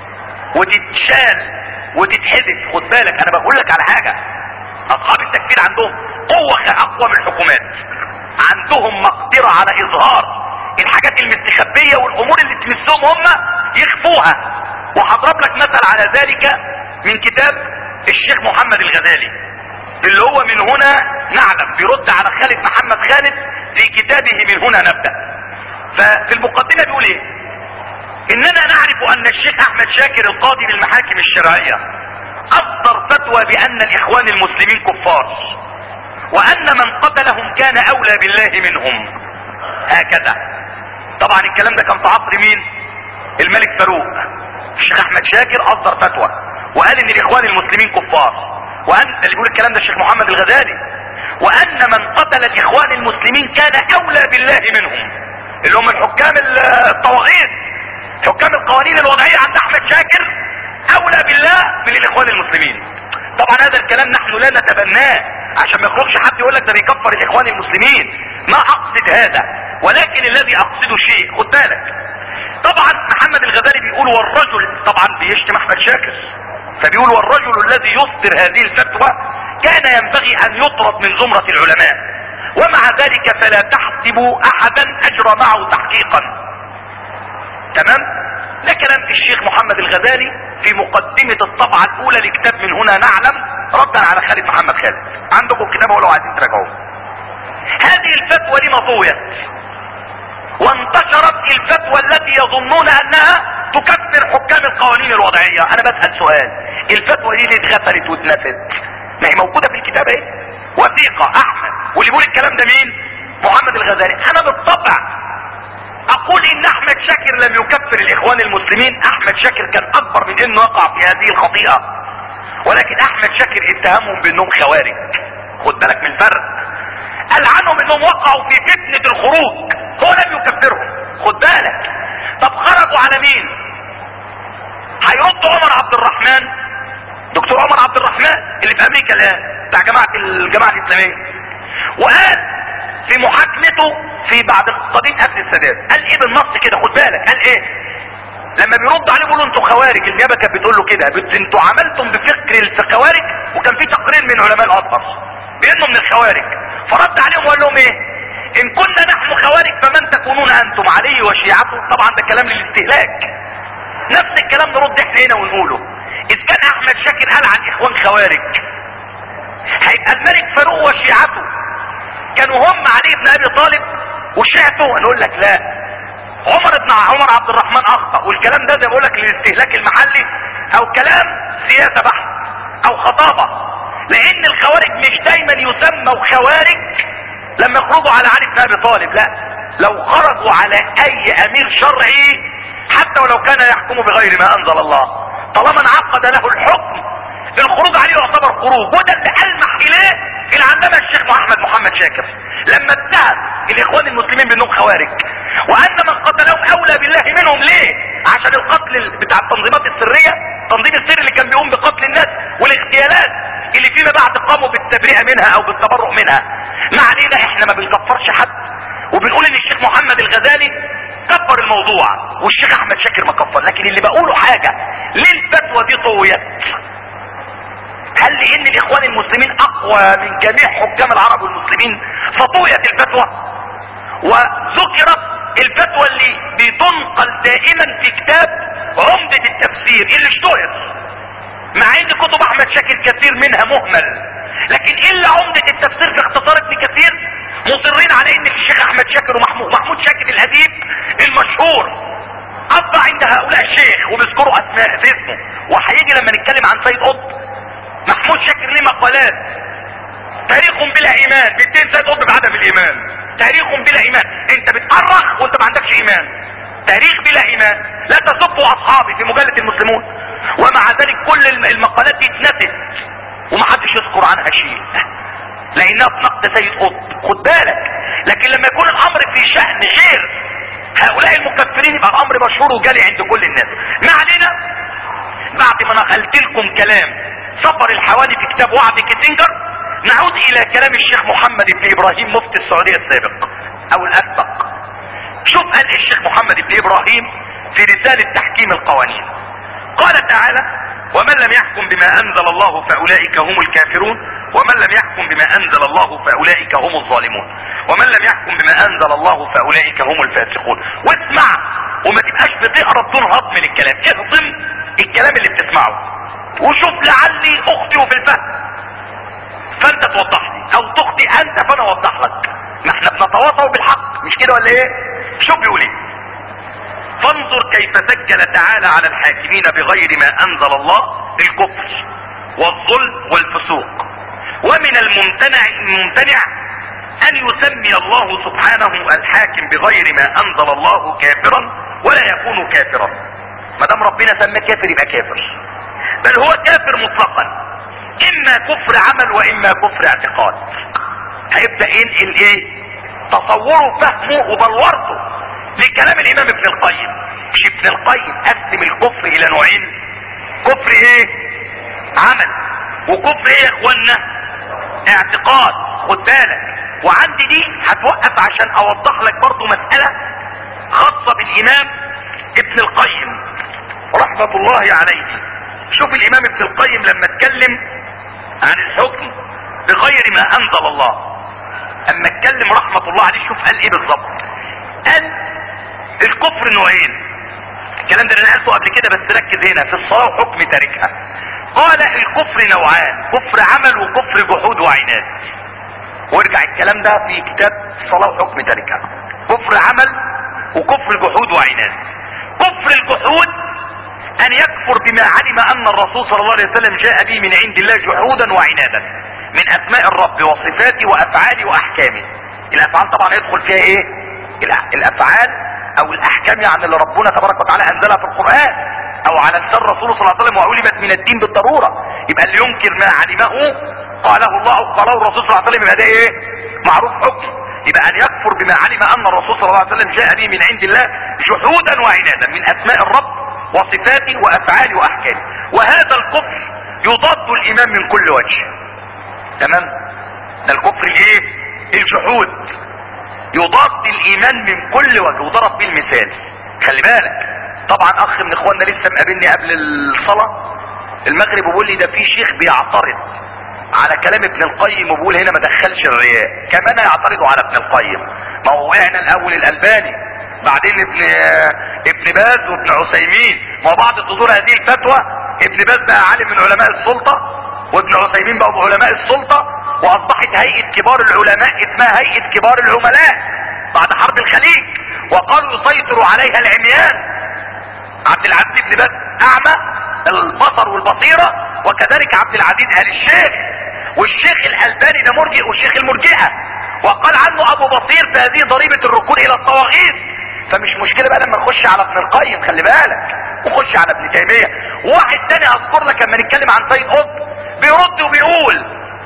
وتتشال وتتحدث. خد بالك انا بقول لك على حاجة اصحاب التكفير عندهم قوة اقوى من الحكومات عندهم مقدرة على اظهار الحاجات المستخبية والامور اللي تمسهم هم يخفوها. وهضرب لك مثل على ذلك من كتاب الشيخ محمد الغزالي اللي هو من هنا نعلم بيرد على خالد محمد خالد في كتابه من هنا نبدأ. ففي المقدمة بيقول ايه؟ اننا نعرف ان الشيخ احمد شاكر القاضي بالمحاكم الشرعية اصدر فتوى بان الاخوان المسلمين كفار وان من قتلهم كان اولى بالله منهم هكذا. طبعا الكلام ده كان في عصر مين؟ الملك فاروق. الشيخ احمد شاكر اصدر فتوى وقال ان الاخوان المسلمين كفار وان اللي بيقول الكلام ده الشيخ محمد الغزالي وان من قتل الاخوان المسلمين كان اولى بالله منهم اللي هم الحكام الطواغيت حكام القوانين الوضعية عند احمد شاكر اولى بالله من الاخوان المسلمين. طبعا هذا الكلام نحن لا نتبناه عشان ما يخرجش حد يقول لك ده بيكفر الاخوان المسلمين. ما اقصد هذا ولكن الذي اقصده شيء خد بالك. طبعا محمد الغزالي بيقول والرجل طبعا بيشتم احمد شاكر فبيقول والرجل الذي يصدر هذه الفتوى كان ينبغي ان يطرد من زمرة العلماء ومع ذلك فلا تحسبوا احدا اجرى معه تحقيقا. تمام؟ ده كلام الشيخ محمد الغزالي في مقدمة الطبعة الاولى لكتاب من هنا نعلم ردا على خالد محمد خالد. عندكم كتابه ولو عايزين تراجعوه. هذه الفتوى دي مطوية وانتشرت الفتوى التي يظنون انها تكفر حكام القوانين الوضعية. انا بسأل سؤال الفتوى دي ليه اتغفلت واتنفت؟ ما هي موجودة في الكتاب اهي وثيقة احمد واللي بيقول الكلام ده مين؟ محمد الغزالي. انا بالطبع اقول ان احمد شاكر لم يكفر الاخوان المسلمين. احمد شاكر كان اكبر من انه يقع في هذه الخطيئة ولكن احمد شاكر اتهمهم بانهم خوارج. خد بالك من الفرق. قال عنهم انهم وقعوا في فتنة الخروج هو لم يكفرهم. خد بالك. طب خرجوا على مين؟ هيرد عمر عبد الرحمن دكتور عمر عبد الرحمن اللي في امريكا الان بتاع جماعة الجماعة الاسلامية وقال في محاكمته في بعد قضية قتل السادات قال ايه بالنص كده خد بالك قال ايه لما بيرد عليه بيقولوا انتوا خوارج. النيابه كانت بتقول له كده انتوا عملتم بفكر الخوارج وكان في تقرير من علماء الازهر بانه من الخوارج فرد عليهم وقال لهم ايه ان كنا نحن خوارج فمن تكونون انتم علي وشيعته. طبعا ده كلام للاستهلاك. نفس الكلام نرد احنا هنا ونقوله اذ كان احمد شاكر قال عن اخوان خوارج، هيبقى الملك فاروق وشيعته كانوا هم علي بن ابي طالب وشيعته؟ نقول لك لا، عمر بن عمر عبد الرحمن اخطا، والكلام ده زي ما بقول لك الاستهلاك المحلي او كلام سياسه بحت او خطابه، لان الخوارج مش دايما يسموا خوارج لما يخرجوا على علي بن ابي طالب، لا، لو خرجوا على اي امير شرعي حتى ولو كان يحكم بغير ما انزل الله، طالما انعقد له الحكم الخروج عليه يعتبر خروج. وده اللي المح اليه العلامه الشيخ محمد محمد شاكر لما اتهم الاخوان المسلمين بانهم خوارج، وان من قتلهم اولى بالله منهم. ليه؟ عشان القتل بتاع التنظيمات السريه، تنظيم السر اللي كان بيقوم بقتل الناس والاغتيالات اللي فيما بعد قاموا بالتبرئه منها او بالتبرؤ منها. ما علينا، احنا ما بنكفرش حد، وبنقول ان الشيخ محمد الغزالي كفر الموضوع والشيخ احمد شاكر ما كفر، لكن اللي بقوله حاجه، ليه الفتوى دي طويت؟ هل لان الاخوان المسلمين اقوى من جميع حكام العرب والمسلمين فطويت الفتوى؟ وذكرت الفتوى اللي بتنقل دائما في كتاب عمدة التفسير اللي اشتهر، مع ان كتب احمد شاكر كثير منها مهمل، لكن الا عمدة التفسير في اختصار ابن كثير مصرين على ان الشيخ احمد شاكر ومحمود محمود شاكر الاديب المشهور قضى عند هؤلاء الشيخ وبيذكروا اسماء في اسمه. وهيجي لما نتكلم عن سيد قطب محمود شاكر ليه مقالات، تاريخ بلا ايمان، بيدين سيد قطب بعدم الايمان، تاريخ بلا ايمان، انت بتأرخ وانت ما عندكش ايمان، تاريخ بلا ايمان، لا تسبوا اصحابي في مجلة المسلمون. ومع ذلك كل المقالات دي اتنست ومحدش يذكر عنها شيء لانها في نقد سيد قطب، خد بالك. لكن لما يكون الامر في شأن غير هؤلاء المكفرين يبقى الامر مشهور وجالي عند كل الناس. ما علينا، بعد ما نقلت لكم كلام سفر الحوالي في كتاب وعد كيسنجر، نعود الى كلام الشيخ محمد بن ابراهيم مفتي السعودية السابق او الاسبق. شوف قال الشيخ محمد بن ابراهيم في رسالة تحكيم القوانين، قال تعالى: ومن لم يحكم بما انزل الله فاولئك هم الكافرون ومن لم يحكم بما انزل الله فاولئك هم الظالمون ومن لم يحكم بما انزل الله فاولئك هم الفاسقون. واسمع وما تبقاش بتقرا بدون هضم للكلام، اهضم الكلام اللي بتسمعه وشوف لعلي اخطئ في الفهم فانت توضح لي، او تخطئ انت فانا اوضح لك. ما احنا بنتواصل بالحق مش كده ولا ايه؟ شوف بيقول ايه: فانظر كيف سجل تعالى على الحاكمين بغير ما انزل الله الكفر والظلم والفسوق. ومن الممتنع الممتنع ان يسمي الله سبحانه الحاكم بغير ما انزل الله كافرا ولا يكون كافرا. ما دام ربنا سماه كافر يبقى كافر، بل هو كافر مطلقا، اما كفر عمل واما كفر اعتقاد. هيبدأ ينقل ايه؟ تصوره فهمه وبلورته لكلام الامام ابن القيم. مش ابن القيم قسم الكفر الى نوعين: كفر ايه؟ عمل، وكفر ايه يا اخوانا؟ اعتقاد. خد بالك، وعندي دي هتوقف عشان اوضح لك برضو مسألة خاصة بالامام ابن القيم رحمة الله عليه. شوف الامام ابن القيم لما اتكلم عن الحكم بغير ما انزل الله، اما اتكلم رحمة الله عليه شوف قال ايه بالظبط. قال الكفر نوعين، الكلام ده انا قلته قبل كده بس ركز هنا في الصلاة وحكم تاركها. قال الكفر نوعان: كفر عمل وكفر جحود وعناد. وارجع الكلام ده في كتاب الصلاة وحكم تاركها. كفر عمل وكفر جحود وعناد. كفر الجحود ان يكفر بما علم ان الرسول صلى الله عليه وسلم جاء به من عند الله جحودا وعنادا من اسماء الرب وصفاته وافعاله واحكامه. الافعال طبعا يدخل فيها ايه؟ الافعال او الاحكام يعني اللي ربنا تبارك وتعالى انزلها في القرآن او على لسان رسوله صلى الله عليه وسلم وعلمت من الدين بالضرورة. يبقى اللي ينكر ما علمه قاله الله او قاله الرسول صلى الله عليه وسلم يبقى ده ايه؟ معروف حكم. يبقى ان يكفر بما علم ان الرسول صلى الله عليه وسلم جاء به من عند الله جحودا وعنادا من اسماء الرب وصفاته وافعاله واحكامه. وهذا الكفر يضاد الايمان من كل وجه. تمام؟ ده الكفر الايه؟ الجحود يضاد الايمان من كل وجه، وضرب بيه المثال. خلي بالك، طبعا اخ من اخواننا لسه مقابلني قبل الصلاة المغرب وبيقول لي ده في شيخ بيعترض على كلام ابن القيم وبيقول هنا ما دخلش الرياء، كمان يعترضوا على ابن القيم. ما هو وقعنا الاول الالباني بعدين ابن ابن باز وابن عثيمين، ما بعد صدور هذه الفتوى ابن باز بقى عالم من علماء السلطة، وابن عثيمين بقى علماء السلطة، واصبحت هيئة كبار العلماء اسمها هيئة كبار العملاء بعد حرب الخليج، وقالوا يسيطر عليها العميان. عبد العزيز بن باز اعمى البصر والبصيرة، وكذلك عبد العزيز آل الشيخ، والشيخ الألباني ده مرجئ والشيخ المرجئة، وقال عنه ابو بصير فهذه ضريبة الركون الى الطواغيت. فمش مشكلة بقى لما نخش على ابن القيم، خلي بالك، ونخش على ابن تيمية. واحد تاني اذكر لك لما نتكلم عن سيد قطب بيرد وبيقول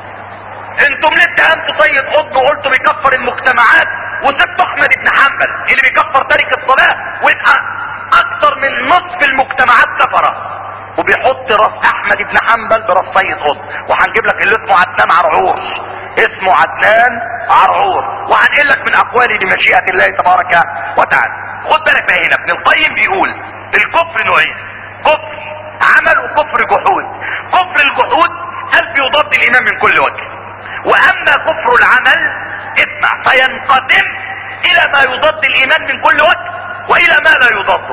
انتم ليه اتهمتوا سيد قطب وقلتوا بيكفر المجتمعات وسبتوا احمد بن حنبل اللي بيكفر تارك الصلاة، ويبقى اكتر من نصف المجتمعات كفرة، وبيحط راس احمد بن حنبل براس سيد قطب. وهنجيب لك اللي اسمه عدنان عرعور، اسمه عدنان عرعور، وهنقول لك من اقوالي بمشيئة الله تبارك وتعالى. خد بالك بقى، هنا ابن القيم بيقول الكفر نوعين، كفر عمل وكفر جحود. كفر الجحود قلب يضاد الايمان من كل وجه، واما كفر العمل اسمع فينقسم الى ما يضاد الايمان من كل وجه والى ما لا يضاده.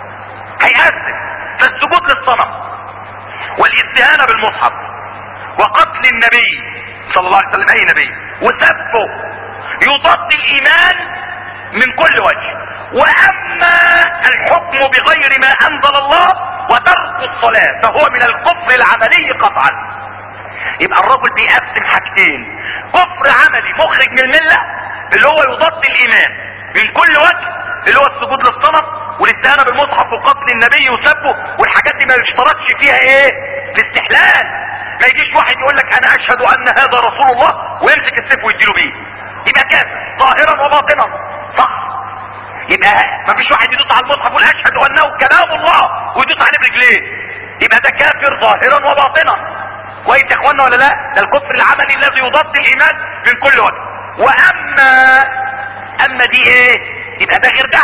هيقسم فالسجود للصنم والاستهانة بالمصحف وقتل النبي صلى الله عليه وسلم اي نبي وسبه يضاد الايمان من كل وجه. واما الحكم بغير ما انزل الله وترك الصلاة فهو من الكفر العملي قطعا. يبقى الرجل بيقسم حاجتين، كفر عملي مخرج من الملة اللي هو يضاد الايمان من كل وجه، اللي هو السجود للصنم والاستهانة بالمصحف وقتل النبي وسبه، والحاجات دي ما يشترطش فيها ايه في استحلال. ما يجيش واحد يقول لك انا اشهد ان هذا رسول الله ويمسك السيف ويديله بيه، يبقى كافر ظاهرا وباطنا، صح؟ يبقى ما فيش واحد يدوس على المصحف ويقول اشهد انه كلام الله ويدوس عليه برجليه، يبقى ده كافر ظاهرا وباطنا. كويس يا اخوانا ولا لا؟ ده الكفر العملي الذي يضاد الايمان من كل وجه. واما اما دي ايه؟ يبقى ده غير ده،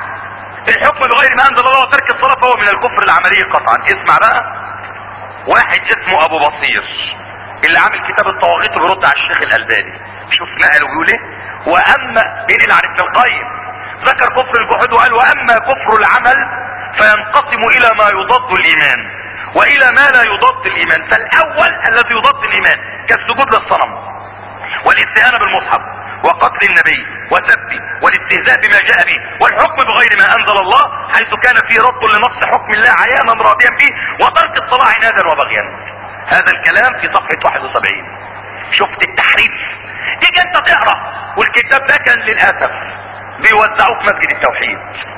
الحكم بغير ما انزل الله وترك الصلاة فهو من الكفر العملي قطعا. اسمع بقى، واحد اسمه ابو بصير اللي عامل كتاب الطواغيت وبيرد على الشيخ الالباني، شوف نقله بيقول ايه. واما بينقل عن ابن القيم ذكر كفر الجحود وقال واما كفر العمل فينقسم الى ما يضاد الايمان والى ما لا يضاد الايمان. فالاول الذي يضاد الايمان كالسجود للصنم والاستهانة بالمصحف وقتل النبي وسبه والاستهزاء بما جاء به والحكم بغير ما انزل الله حيث كان فيه رد لنص حكم الله عيانا راضيا به وترك الصلاة عنادا وبغيا. هذا الكلام في صفحة واحد وسبعين. شفت التحريف؟ تيجي انت تقرا والكتاب ده كان للاسف بيوزعوه في مسجد التوحيد.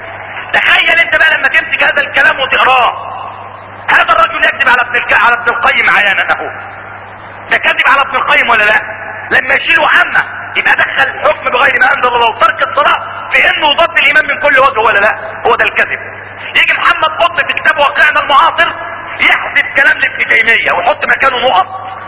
تخيل انت بقى لما تمسك هذا الكلام وتقراه، هذا الرجل يكذب على ابن على ابن القيم عيانا اهو، ده كذب على ابن القيم ولا لا؟ لما يشيلوا عنه يبقى دخل حكم بغير ما انزل الله وترك الصلاة في انه ضد الايمان من كل وجه ولا لا؟ هو ده الكذب. يجي محمد قطب في كتاب واقعنا المعاصر يحذف كلام لابن تيمية ويحط مكانه نقط،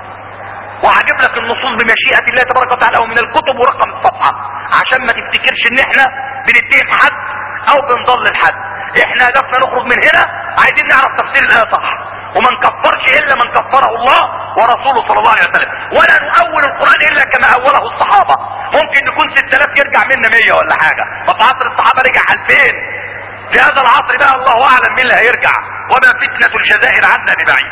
وهجيب لك النصوص بمشيئة الله تبارك وتعالى ومن الكتب ورقم الصفحة عشان ما تفتكرش ان احنا بنتهم حد او بنضلل حد. احنا هدفنا نخرج من هنا عايزين نعرف تفسير الايه صح، وما نكفرش الا من كفره الله ورسوله صلى الله عليه وسلم، ولا نؤول القرآن الا كما اوله الصحابة. ممكن نكون ستة آلاف يرجع منا مية ولا حاجة، ففي عصر الصحابة رجع ألفين، في هذا العصر بقى الله اعلم مين اللي هيرجع، وما فتنة الجزائر عنا ببعيد.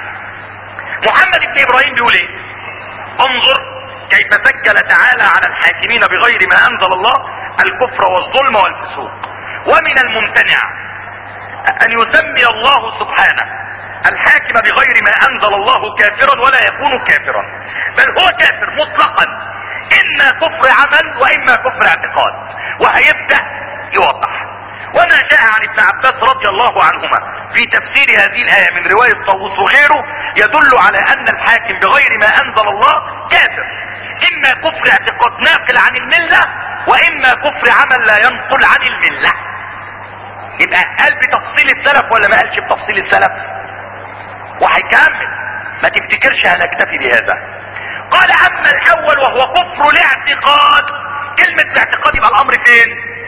محمد بن ابراهيم بيقول ايه؟ انظر كيف سجل تعالى على الحاكمين بغير ما انزل الله الكفر والظلم والفسوق. ومن الممتنع ان يسمي الله سبحانه الحاكم بغير ما انزل الله كافرا ولا يكون كافرا، بل هو كافر مطلقا، اما كفر عمل واما كفر اعتقاد. وهيبدأ يوضح. وما جاء عن ابن عباس رضي الله عنهما في تفسير هذه الآية من رواية طاووس وغيره يدل على ان الحاكم بغير ما انزل الله كافر، اما كفر اعتقاد ناقل عن الملة واما كفر عمل لا ينقل عن الملة. يبقى قال بتفصيل السلف ولا ما قالش بتفصيل السلف؟ وهيكمل، ما تفتكرش هنكتفي بهذا. قال اما الاول وهو كفر الاعتقاد، كلمة الاعتقاد يبقى الامر فين؟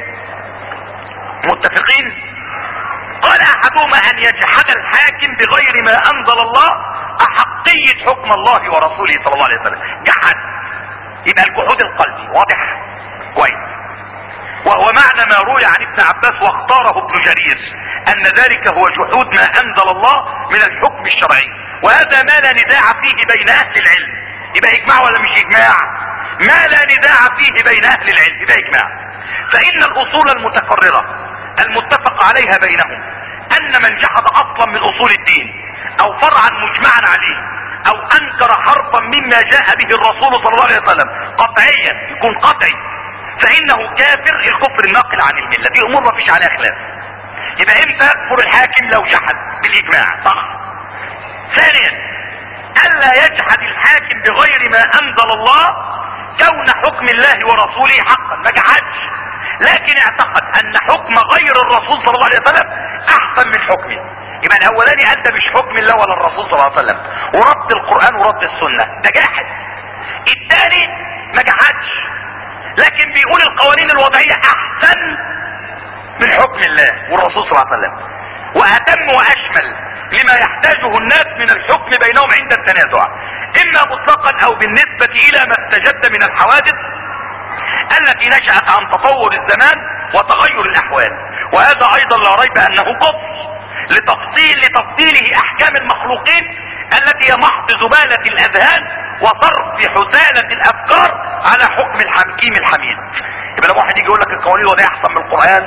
متفقين؟ قال احدهما ان يجحد الحاكم بغير ما انزل الله احقية حكم الله ورسوله صلى الله عليه وسلم، جحد، يبقى الجحود القلبي، واضح؟ كويس. وهو معنى ما روي عن ابن عباس واختاره ابن جرير ان ذلك هو جحود ما انزل الله من الحكم الشرعي، وهذا ما لا نزاع فيه بين اهل العلم. يبقى اجماع ولا مش اجماع؟ ما لا نزاع فيه بين اهل العلم يبقى اجماع. فان الاصول المتقررة المتفق عليها بينهم ان من جحد اصلا من اصول الدين او فرعا مجمعا عليه او انكر حرفا مما جاء به الرسول صلى الله عليه وسلم قطعيا، يكون قطعي، فانه كافر الكفر الناقل عن المله. دي امور ما فيش عليها خلاف. يبقى امتى يكفر الحاكم؟ لو جحد بالاجماع، صح. ثانيا الا يجحد الحاكم بغير ما انزل الله كون حكم الله ورسوله حقا، ما جحدش، لكن اعتقد ان حكم غير الرسول صلى الله عليه وسلم احسن من حكمه. يبقى الاولاني قال ده مش حكم الله ولا الرسول صلى الله عليه وسلم، ورد القران ورد السنه، ده جاحد. الثاني ما جحدش، لكن بيقول القوانين الوضعية احسن من حكم الله والرسول صلى الله عليه وسلم، واتم واشمل لما يحتاجه الناس من الحكم بينهم عند التنازع، اما مطلقا او بالنسبة الى ما استجد من الحوادث التي نشأت عن تطور الزمان وتغير الاحوال. وهذا ايضا لا ريب انه كفر لتفصيل لتفضيله احكام المخلوقين التي هي محض زبالة الاذهان وصرف حثالة الافكار على حكم الحكيم الحميد. يبقى لما واحد يجي يقول لك القوانين الوضعية احسن من القرآن،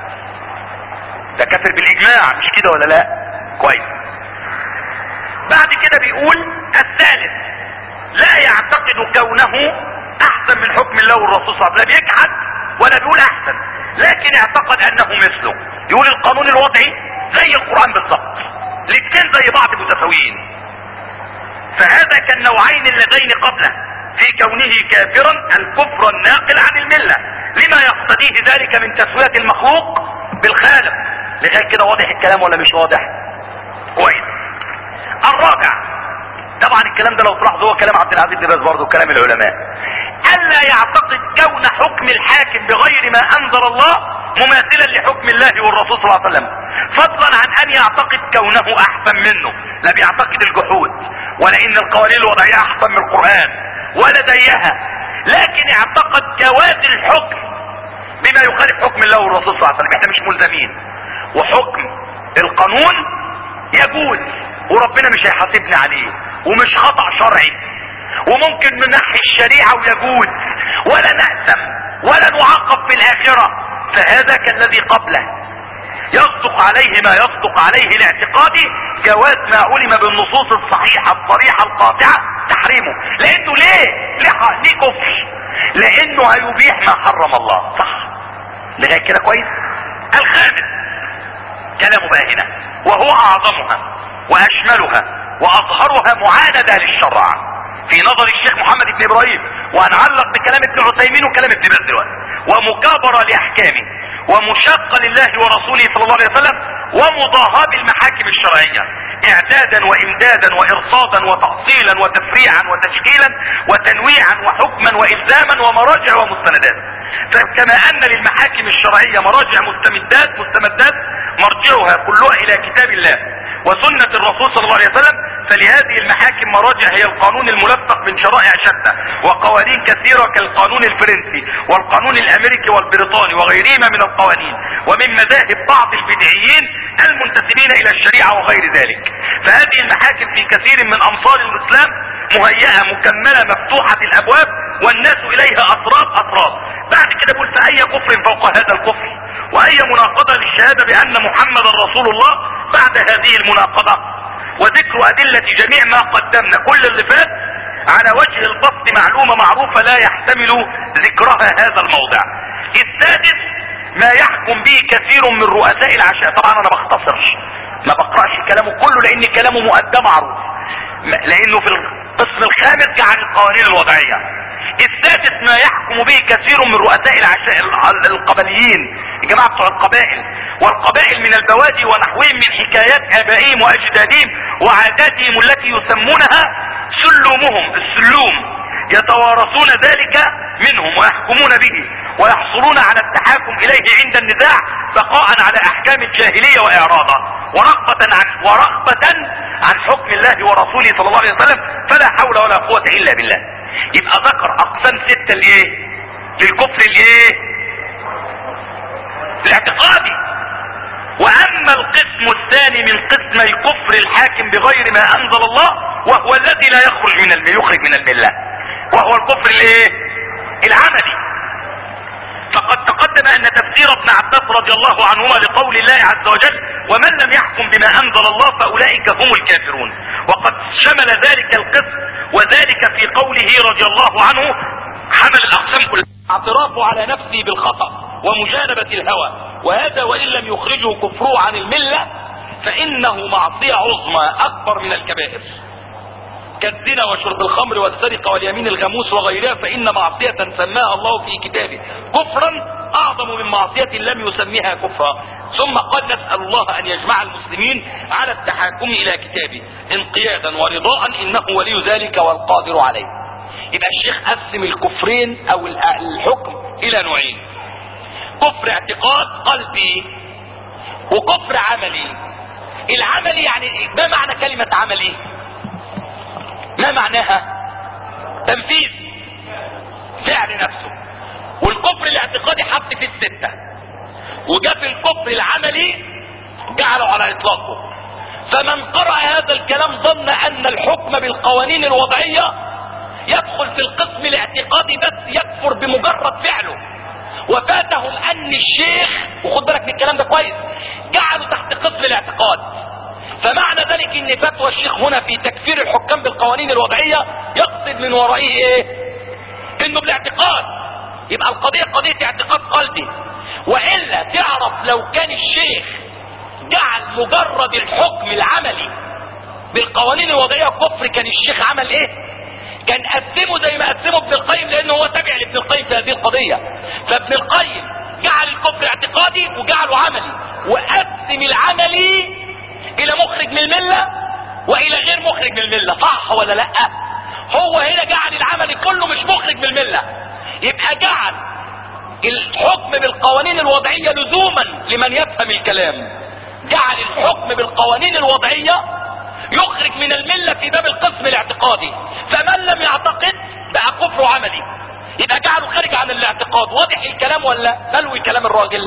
ده كافر بالاجماع، مش كده ولا لا؟ كويس. بعد كده بيقول الثالث لا يعتقد كونه احسن من حكم الله والرسول صلى الله عليه وسلم، لا بيجحد ولا بيقول احسن، لكن اعتقد انه مثله. يقول القانون الوضعي زي القرآن بالضبط، الاثنين زي بعض متساويين، فهذا كالنوعين اللذين قبله في كونه كافرا الكفر الناقل عن الملة لما يقتضيه ذلك من تسوية المخلوق بالخالق. لغاية كده واضح الكلام ولا مش واضح؟ كويس. الرابع، طبعا الكلام ده لو تلاحظوا هو كلام عبد العزيز بن باز برضه كلام العلماء، الا يعتقد كون حكم الحاكم بغير ما انزل الله مماثلا لحكم الله والرسول صلى الله عليه وسلم، فضلا عن ان يعتقد كونه احسن منه. لا بيعتقد الجحود ولا ان القوانين الوضعيه احسن من القران ولا زيها، لكن اعتقد جواز الحكم بما يخالف حكم الله والرسول صلى الله عليه وسلم. احنا مش ملزمين، وحكم القانون يجوز وربنا مش هيحاسبنا عليه ومش خطأ شرعي، وممكن ننحي الشريعة ويجوز ولا نأثم ولا نعاقب في الآخرة. فهذا كالذي قبله يصدق عليه ما يصدق عليه الاعتقاد جواز ما علم بالنصوص الصحيحة الصريحة القاطعة تحريمه. لانه ليه ليه كفر؟ لانه هيبيح ما حرم الله، صح لغاية كده كويس. الخامس كلامه بقى هنا وهو اعظمها واشملها واظهرها معاندة للشرع في نظر الشيخ محمد بن ابراهيم، وهنعلق بكلام ابن عثيمين وكلام ابن باز دلوقتي، ومكابرة لاحكامه ومشاقة لله ورسوله صلى الله عليه وسلم، ومضاهاة بالمحاكم الشرعية اعدادا وامدادا وارصادا وتأصيلا وتفريعا وتشكيلا وتنويعا وحكما والزاما ومراجع ومستندات. فكما ان للمحاكم الشرعية مراجع مستمدات مستمدات مرجعها كلها الى كتاب الله وسنة الرسول صلى الله عليه وسلم، فلهذه المحاكم مراجع هي القانون الملفق من شرائع شتى وقوانين كثيرة كالقانون الفرنسي والقانون الامريكي والبريطاني وغيرهما من القوانين، ومن مذاهب بعض البدعيين المنتسبين الى الشريعة وغير ذلك. فهذه المحاكم في كثير من امصار الاسلام مهيئة مكملة مفتوحة الابواب والناس اليها اطراف اطراف. بعد كده بقول فاي كفر فوق هذا الكفر، واي مناقضة للشهادة بان محمد رسول الله بعد هذه المناقضة، وذكر ادلة جميع ما قدمنا كل اللي فات على وجه البسط معلومة معروفة لا يحتمل ذكرها هذا الموضع. السادس ما يحكم به كثير من رؤساء العشاء، طبعا انا بختصرش ما بقرأش كلامه كله لان كلامه مؤدى معروف، لانه في القسم الخامس عن القوانين الوضعية. السادس ما يحكم به كثير من رؤساء العشاء القبليين، الجماعة بتوع القبائل والقبائل من البوادي ونحوهم من حكايات ابائهم واجدادهم وعاداتهم التي يسمونها سلومهم السلوم، يتوارثون ذلك منهم ويحكمون به ويحصلون على التحاكم اليه عند النزاع بقاء على احكام الجاهلية واعراضها ورغبة عن ورغبة عن حكم الله ورسوله صلى الله عليه وسلم، فلا حول ولا قوة الا بالله. يبقى ذكر اقسام ستة الايه للكفر الايه الاعتقادي. واما القسم الثاني من قسمي كفر الحاكم بغير ما انزل الله وهو الذي لا يخرج من المله يخرج من المله وهو الكفر الايه؟ العملي. فقد تقدم ان تفسير ابن عباس رضي الله عنهما لقول الله عز وجل ومن لم يحكم بما انزل الله فاولئك هم الكافرون، وقد شمل ذلك القسم وذلك في قوله رضي الله عنه حمل الاقسام كلها اعترافه على نفسه بالخطأ ومجانبة الهوى، وهذا وان لم يخرجه كفره عن الملة فانه معصية عظمى اكبر من الكبائر كالزنا وشرب الخمر والسرقة واليمين الغموس وغيرها، فإن معصية سماها الله في كتابه كفرا أعظم من معصية لم يسميها كفرا. ثم قال نسأل الله أن يجمع المسلمين على التحاكم إلى كتابه انقيادا ورضاء إنه ولي ذلك والقادر عليه. يبقى الشيخ قسم الكفرين أو الحكم إلى نوعين: كفر اعتقاد قلبي وكفر عملي. العملي يعني ما معنى كلمة عملي؟ ما معناها؟ تنفيذ فعل نفسه. والكفر الاعتقادي حط في الستة، وجاء في الكفر العملي جعله على اطلاقه. فمن قرأ هذا الكلام ظن ان الحكم بالقوانين الوضعية يدخل في القسم الاعتقادي بس يكفر بمجرد فعله، وفاتهم ان الشيخ، وخد بالك من الكلام ده كويس، جعله تحت قسم الاعتقاد. فمعنى ذلك ان فتوى الشيخ هنا في تكفير الحكام بالقوانين الوضعية يقصد من ورائه ايه؟ انه بالاعتقاد. يبقى القضية قضية اعتقاد قلبي. والا تعرف لو كان الشيخ جعل مجرد الحكم العملي بالقوانين الوضعية كفر كان الشيخ عمل ايه؟ كان قسمه زي ما قسمه ابن القيم، لانه هو تابع لابن القيم في هذه القضية. فابن القيم جعل الكفر اعتقادي وجعله عملي، وقسم العملي الى مخرج من الملة والى غير مخرج من الملة. صح ولا لا؟ هو هنا جعل العمل كله مش مخرج من الملة، يبقى جعل الحكم بالقوانين الوضعية لزوما لمن يفهم الكلام، جعل الحكم بالقوانين الوضعية يخرج من الملة في باب القسم الاعتقادي. فمن لم يعتقد بقى كفر عملي، يبقى جعله خارج عن الاعتقاد. واضح الكلام ولا بلوي كلام الراجل؟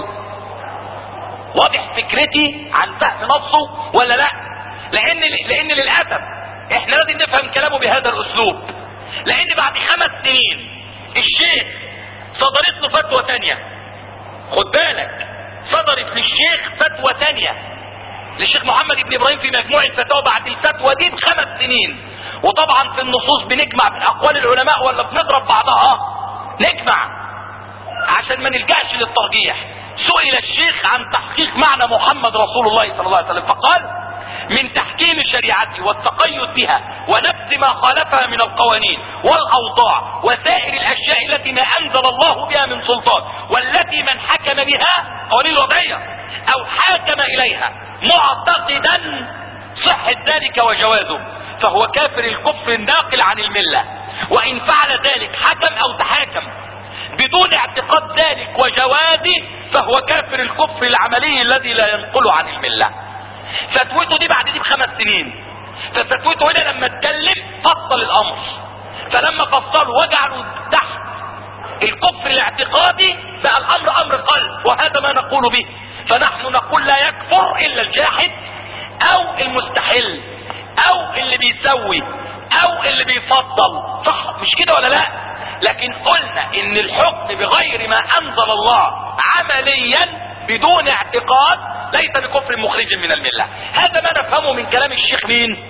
واضح فكرتي عن فهم نصه ولا لا؟ لان لان للاسف احنا لازم نفهم كلامه بهذا الاسلوب، لان بعد خمس سنين الشيخ صدرت له فتوى تانية. خد بالك، صدرت للشيخ فتوى تانية للشيخ محمد بن ابراهيم في مجموع الفتاوى بعد الفتوى دي بخمس سنين. وطبعا في النصوص بنجمع بين اقوال العلماء ولا بنضرب بعضها؟ نجمع عشان ما نلجاش للترجيح. سئل الشيخ عن تحقيق معنى محمد رسول الله صلى الله عليه وسلم فقال: من تحكيم شريعته والتقيد بها ونبذ ما خالفها من القوانين والاوضاع وسائر الاشياء التي ما انزل الله بها من سلطان، والتي من حكم بها قوانين وضعية او حاكم اليها معتقدا صحة ذلك وجوازه فهو كافر الكفر الناقل عن الملة، وان فعل ذلك حكم او تحاكم بدون اعتقاد ذلك وجوازه فهو كافر الكفر العملي الذي لا ينقل عن الملة. فتوته دي بعد دي بخمس سنين. ففتوته هنا لما اتكلم فصل الامر، فلما فصلوا وجعلوا تحت الكفر الاعتقادي بقى الامر امر قلب، وهذا ما نقول به. فنحن نقول لا يكفر الا الجاحد او المستحل او اللي بيسوي او اللي بيفضل. صح مش كده ولا لا؟ لكن قلنا ان الحكم بغير ما انزل الله عمليا بدون اعتقاد ليس بكفر مخرج من الملة. هذا ما نفهمه من كلام الشيخ. مين؟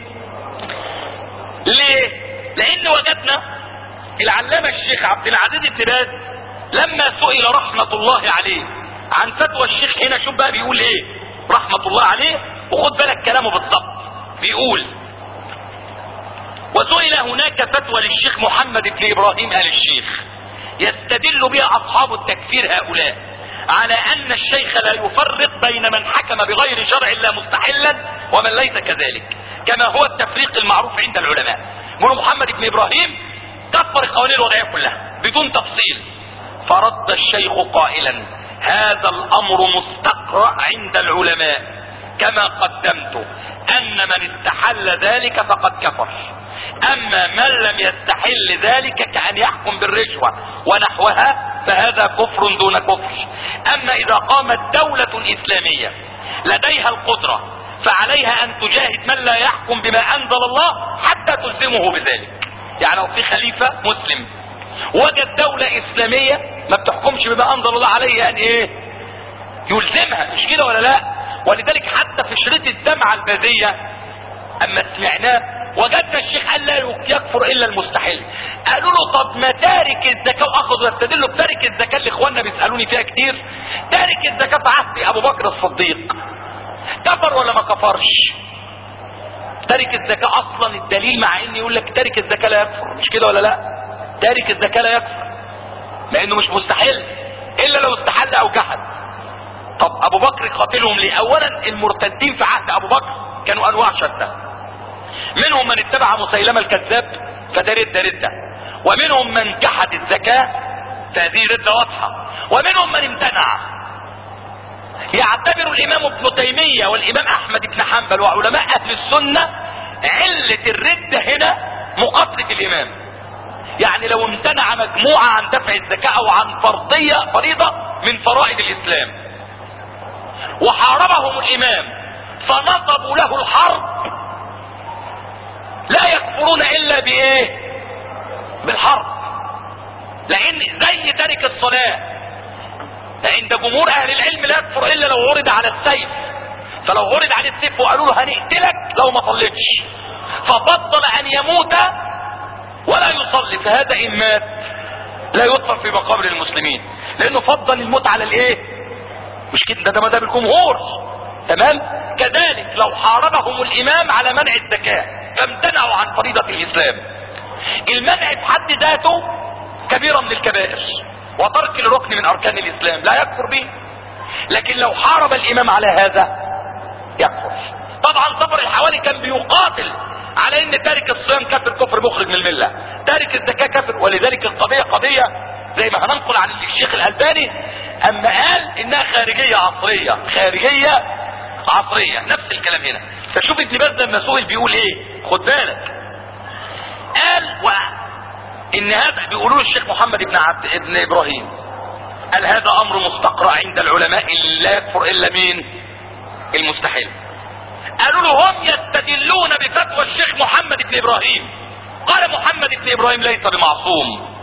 ليه؟ لان وجدنا العلامة الشيخ عبد العزيز بن باز لما سئل رحمة الله عليه عن فتوى الشيخ هنا، شوف بقى بيقول ايه رحمة الله عليه، وخد بالك كلامه بالضبط. بيقول: وسئل هناك فتوى للشيخ محمد بن ابراهيم آل الشيخ يستدل بها اصحاب التكفير هؤلاء على ان الشيخ لا يفرق بين من حكم بغير شرع الله مستحلا ومن ليس كذلك، كما هو التفريق المعروف عند العلماء. يقول محمد بن ابراهيم كفر القوانين الوضعية كلها بدون تفصيل. فرد الشيخ قائلا: هذا الامر مستقرأ عند العلماء كما قدمت، ان من استحل ذلك فقد كفر، اما من لم يستحل ذلك كأن يحكم بالرشوة ونحوها فهذا كفر دون كفر. اما اذا قامت دولة اسلامية لديها القدرة فعليها ان تجاهد من لا يحكم بما انزل الله حتى تلزمه بذلك. يعني لو في خليفة مسلم وجد دولة اسلامية ما بتحكمش بما انزل الله عليه ان ايه يلزمها، مش كده ولا لا؟ ولذلك حتى في شريط الدمعة الباذية اما سمعناه وجدنا الشيخ قال لا يكفر الا المستحل. قالوا له طب ما تارك الزكاة، واخذوا يستدلوا بتارك الزكاة اللي اخواننا بيسألوني فيها كتير، تارك الزكاة في عهد ابو بكر الصديق كفر ولا ما كفرش؟ تارك الزكاة اصلا الدليل مع ان يقول لك تارك الزكاة لا يكفر، مش كده ولا لا؟ تارك الزكاة لا يكفر لانه مش مستحل الا لو استحل او جحد. طب ابو بكر قاتلهم ليه؟ اولا المرتدين في عهد ابو بكر كانوا انواع شتى، منهم من اتبع مسيلمة الكذاب فده ردة ردة، ومنهم من جحد الزكاة فهذه ردة واضحة، ومنهم من امتنع. يعتبر الامام ابن تيمية والامام احمد بن حنبل وعلماء اهل السنة علة الردة هنا مقاطعة الامام. يعني لو امتنع مجموعة عن دفع الزكاة او عن فرضية فريضة من فرائض الاسلام وحاربهم الامام فنصبوا له الحرب لا يكفرون الا بايه؟ بالحرب. لان زي تارك الصلاة عند جمهور اهل العلم لا يكفر الا لو عرض على السيف، فلو عرض عليه السيف وقالوا له هنقتلك لو ما صليتش ففضل ان يموت ولا يصلي، فهذا ان مات لا يدفن في مقابر المسلمين لانه فضل الموت على الايه؟ مش كده، ده ده مذهب الجمهور. تمام. كذلك لو حاربهم الامام على منع الزكاة فامتنعوا عن فريضة الاسلام، المنع في حد ذاته كبيرة من الكبائر وترك الركن من اركان الاسلام لا يكفر به، لكن لو حارب الامام على هذا يكفر. طبعا صبر الحوالي كان بيقاتل على ان تارك الصيام كافر كفر مخرج من الملة، تارك الزكاة كافر، ولذلك القضية قضية زي ما هننقل عن الشيخ الألباني اما قال انها خارجية عصرية، خارجية عصرية، نفس الكلام هنا. فشوف ابن باز لما سئل بيقول ايه، خد بالك، قال و... ان هذا بيقولوا الشيخ محمد بن عبد ابن ابراهيم قال هذا امر مستقرأ عند العلماء اللي لا يكفر الا مين؟ المستحيل. قالوا له هم يستدلون بفتوى الشيخ محمد بن ابراهيم، قال محمد بن ابراهيم ليس بمعصوم.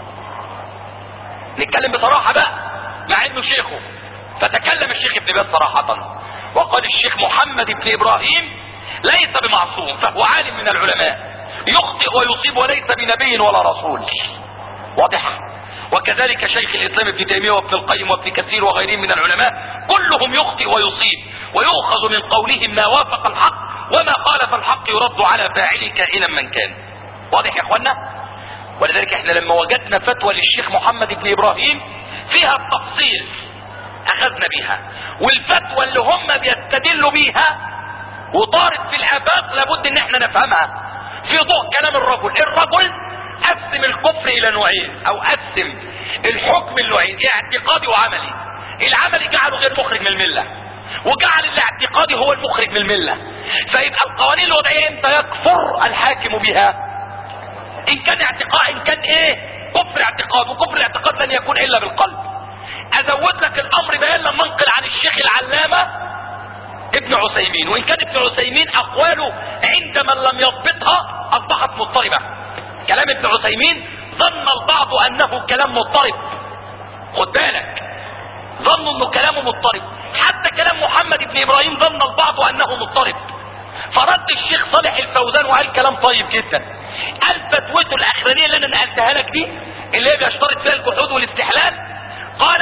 نتكلم بصراحة بقى مع انه شيخه، فتكلم الشيخ ابن باز صراحة وقال الشيخ محمد بن ابراهيم ليس بمعصوم فهو عالم من العلماء يخطئ ويصيب وليس بنبي ولا رسول. واضح. وكذلك شيخ الاسلام ابن تيمية وابن القيم وابن كثير وغيرهم من العلماء كلهم يخطئ ويصيب ويؤخذ من قولهم ما وافق الحق وما خالف الحق يرد على فاعله كائنا من كان. واضح يا اخوانا. ولذلك احنا لما وجدنا فتوى للشيخ محمد بن ابراهيم فيها التفصيل اخذنا بيها، والفتوى اللي هم بيستدلوا بيها وطارت في الافاق لابد ان احنا نفهمها في ضوء كلام الرجل. الرجل قسم الكفر الى نوعين او قسم الحكم النوعين، اعتقادي وعملي. العملي جعله غير مخرج من الملة وجعل الاعتقادي هو المخرج من الملة. فيبقى القوانين الوضعية امتى يكفر الحاكم بها؟ ان كان اعتقاد، ان كان ايه؟ كفر اعتقاد، وكفر الاعتقاد لن يكون الا بالقلب. ازود لك الامر بيان لما انقل عن الشيخ العلامة ابن عثيمين، وان كان ابن عثيمين اقواله عند من لم يضبطها اصبحت مضطربة. كلام ابن عثيمين ظن البعض انه كلام مضطرب، خد بالك، ظنوا انه كلامه مضطرب. حتى كلام محمد بن ابراهيم ظن البعض انه مضطرب، فرد الشيخ صالح الفوزان وقال كلام طيب جدا. قال فتوته الاخرانيه اللي انا نقلتها لك دي اللي هي بيشترط فيها الجحود والاستحلال، قال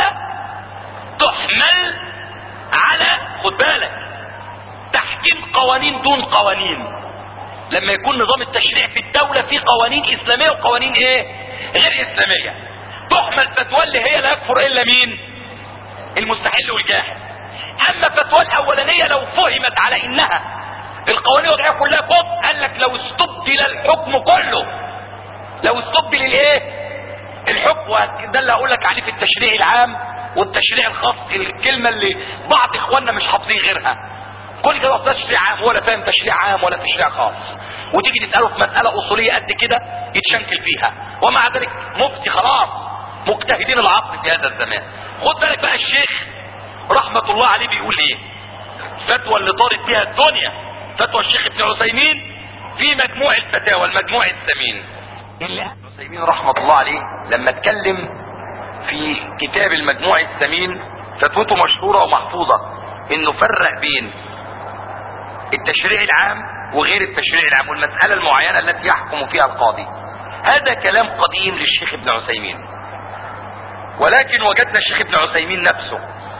تحمل على، خد بالك، تحكيم قوانين دون قوانين. لما يكون نظام التشريع في الدولة فيه قوانين اسلامية وقوانين ايه غير اسلامية، تحمل فتوى اللي هي لا يكفر الا مين؟ المستحل والجاحد. اما فتوى الاولانية لو فهمت على انها القوانين الوضعية كلها كفر، قال لك لو استبدل الحكم كله، لو استبدل الايه الحكم، وده اللي هقول لك عليه في التشريع العام والتشريع الخاص، الكلمة اللي بعض اخواننا مش حافظين غيرها. كل كده وقت تشريع عام ولا فاهم تشريع عام ولا تشريع خاص، وتيجي تسأله في مسألة اصولية قد كده يتشنكل فيها، ومع ذلك مفتي خلاص مجتهدين العصر في هذا الزمان. خد بالك بقى الشيخ رحمة الله عليه بيقول ايه، فتوى اللي طارت بها الدنيا، فتوى الشيخ ابن عثيمين في مجموع الفتاوى المجموع الثمين. اللي ابن عثيمين رحمة الله عليه لما اتكلم في كتاب المجموع الثمين فتوته مشهورة ومحفوظة، انه فرق بين التشريع العام وغير التشريع العام والمسألة المعينة التي يحكم فيها القاضي. هذا كلام قديم للشيخ ابن عثيمين، ولكن وجدنا الشيخ ابن عثيمين نفسه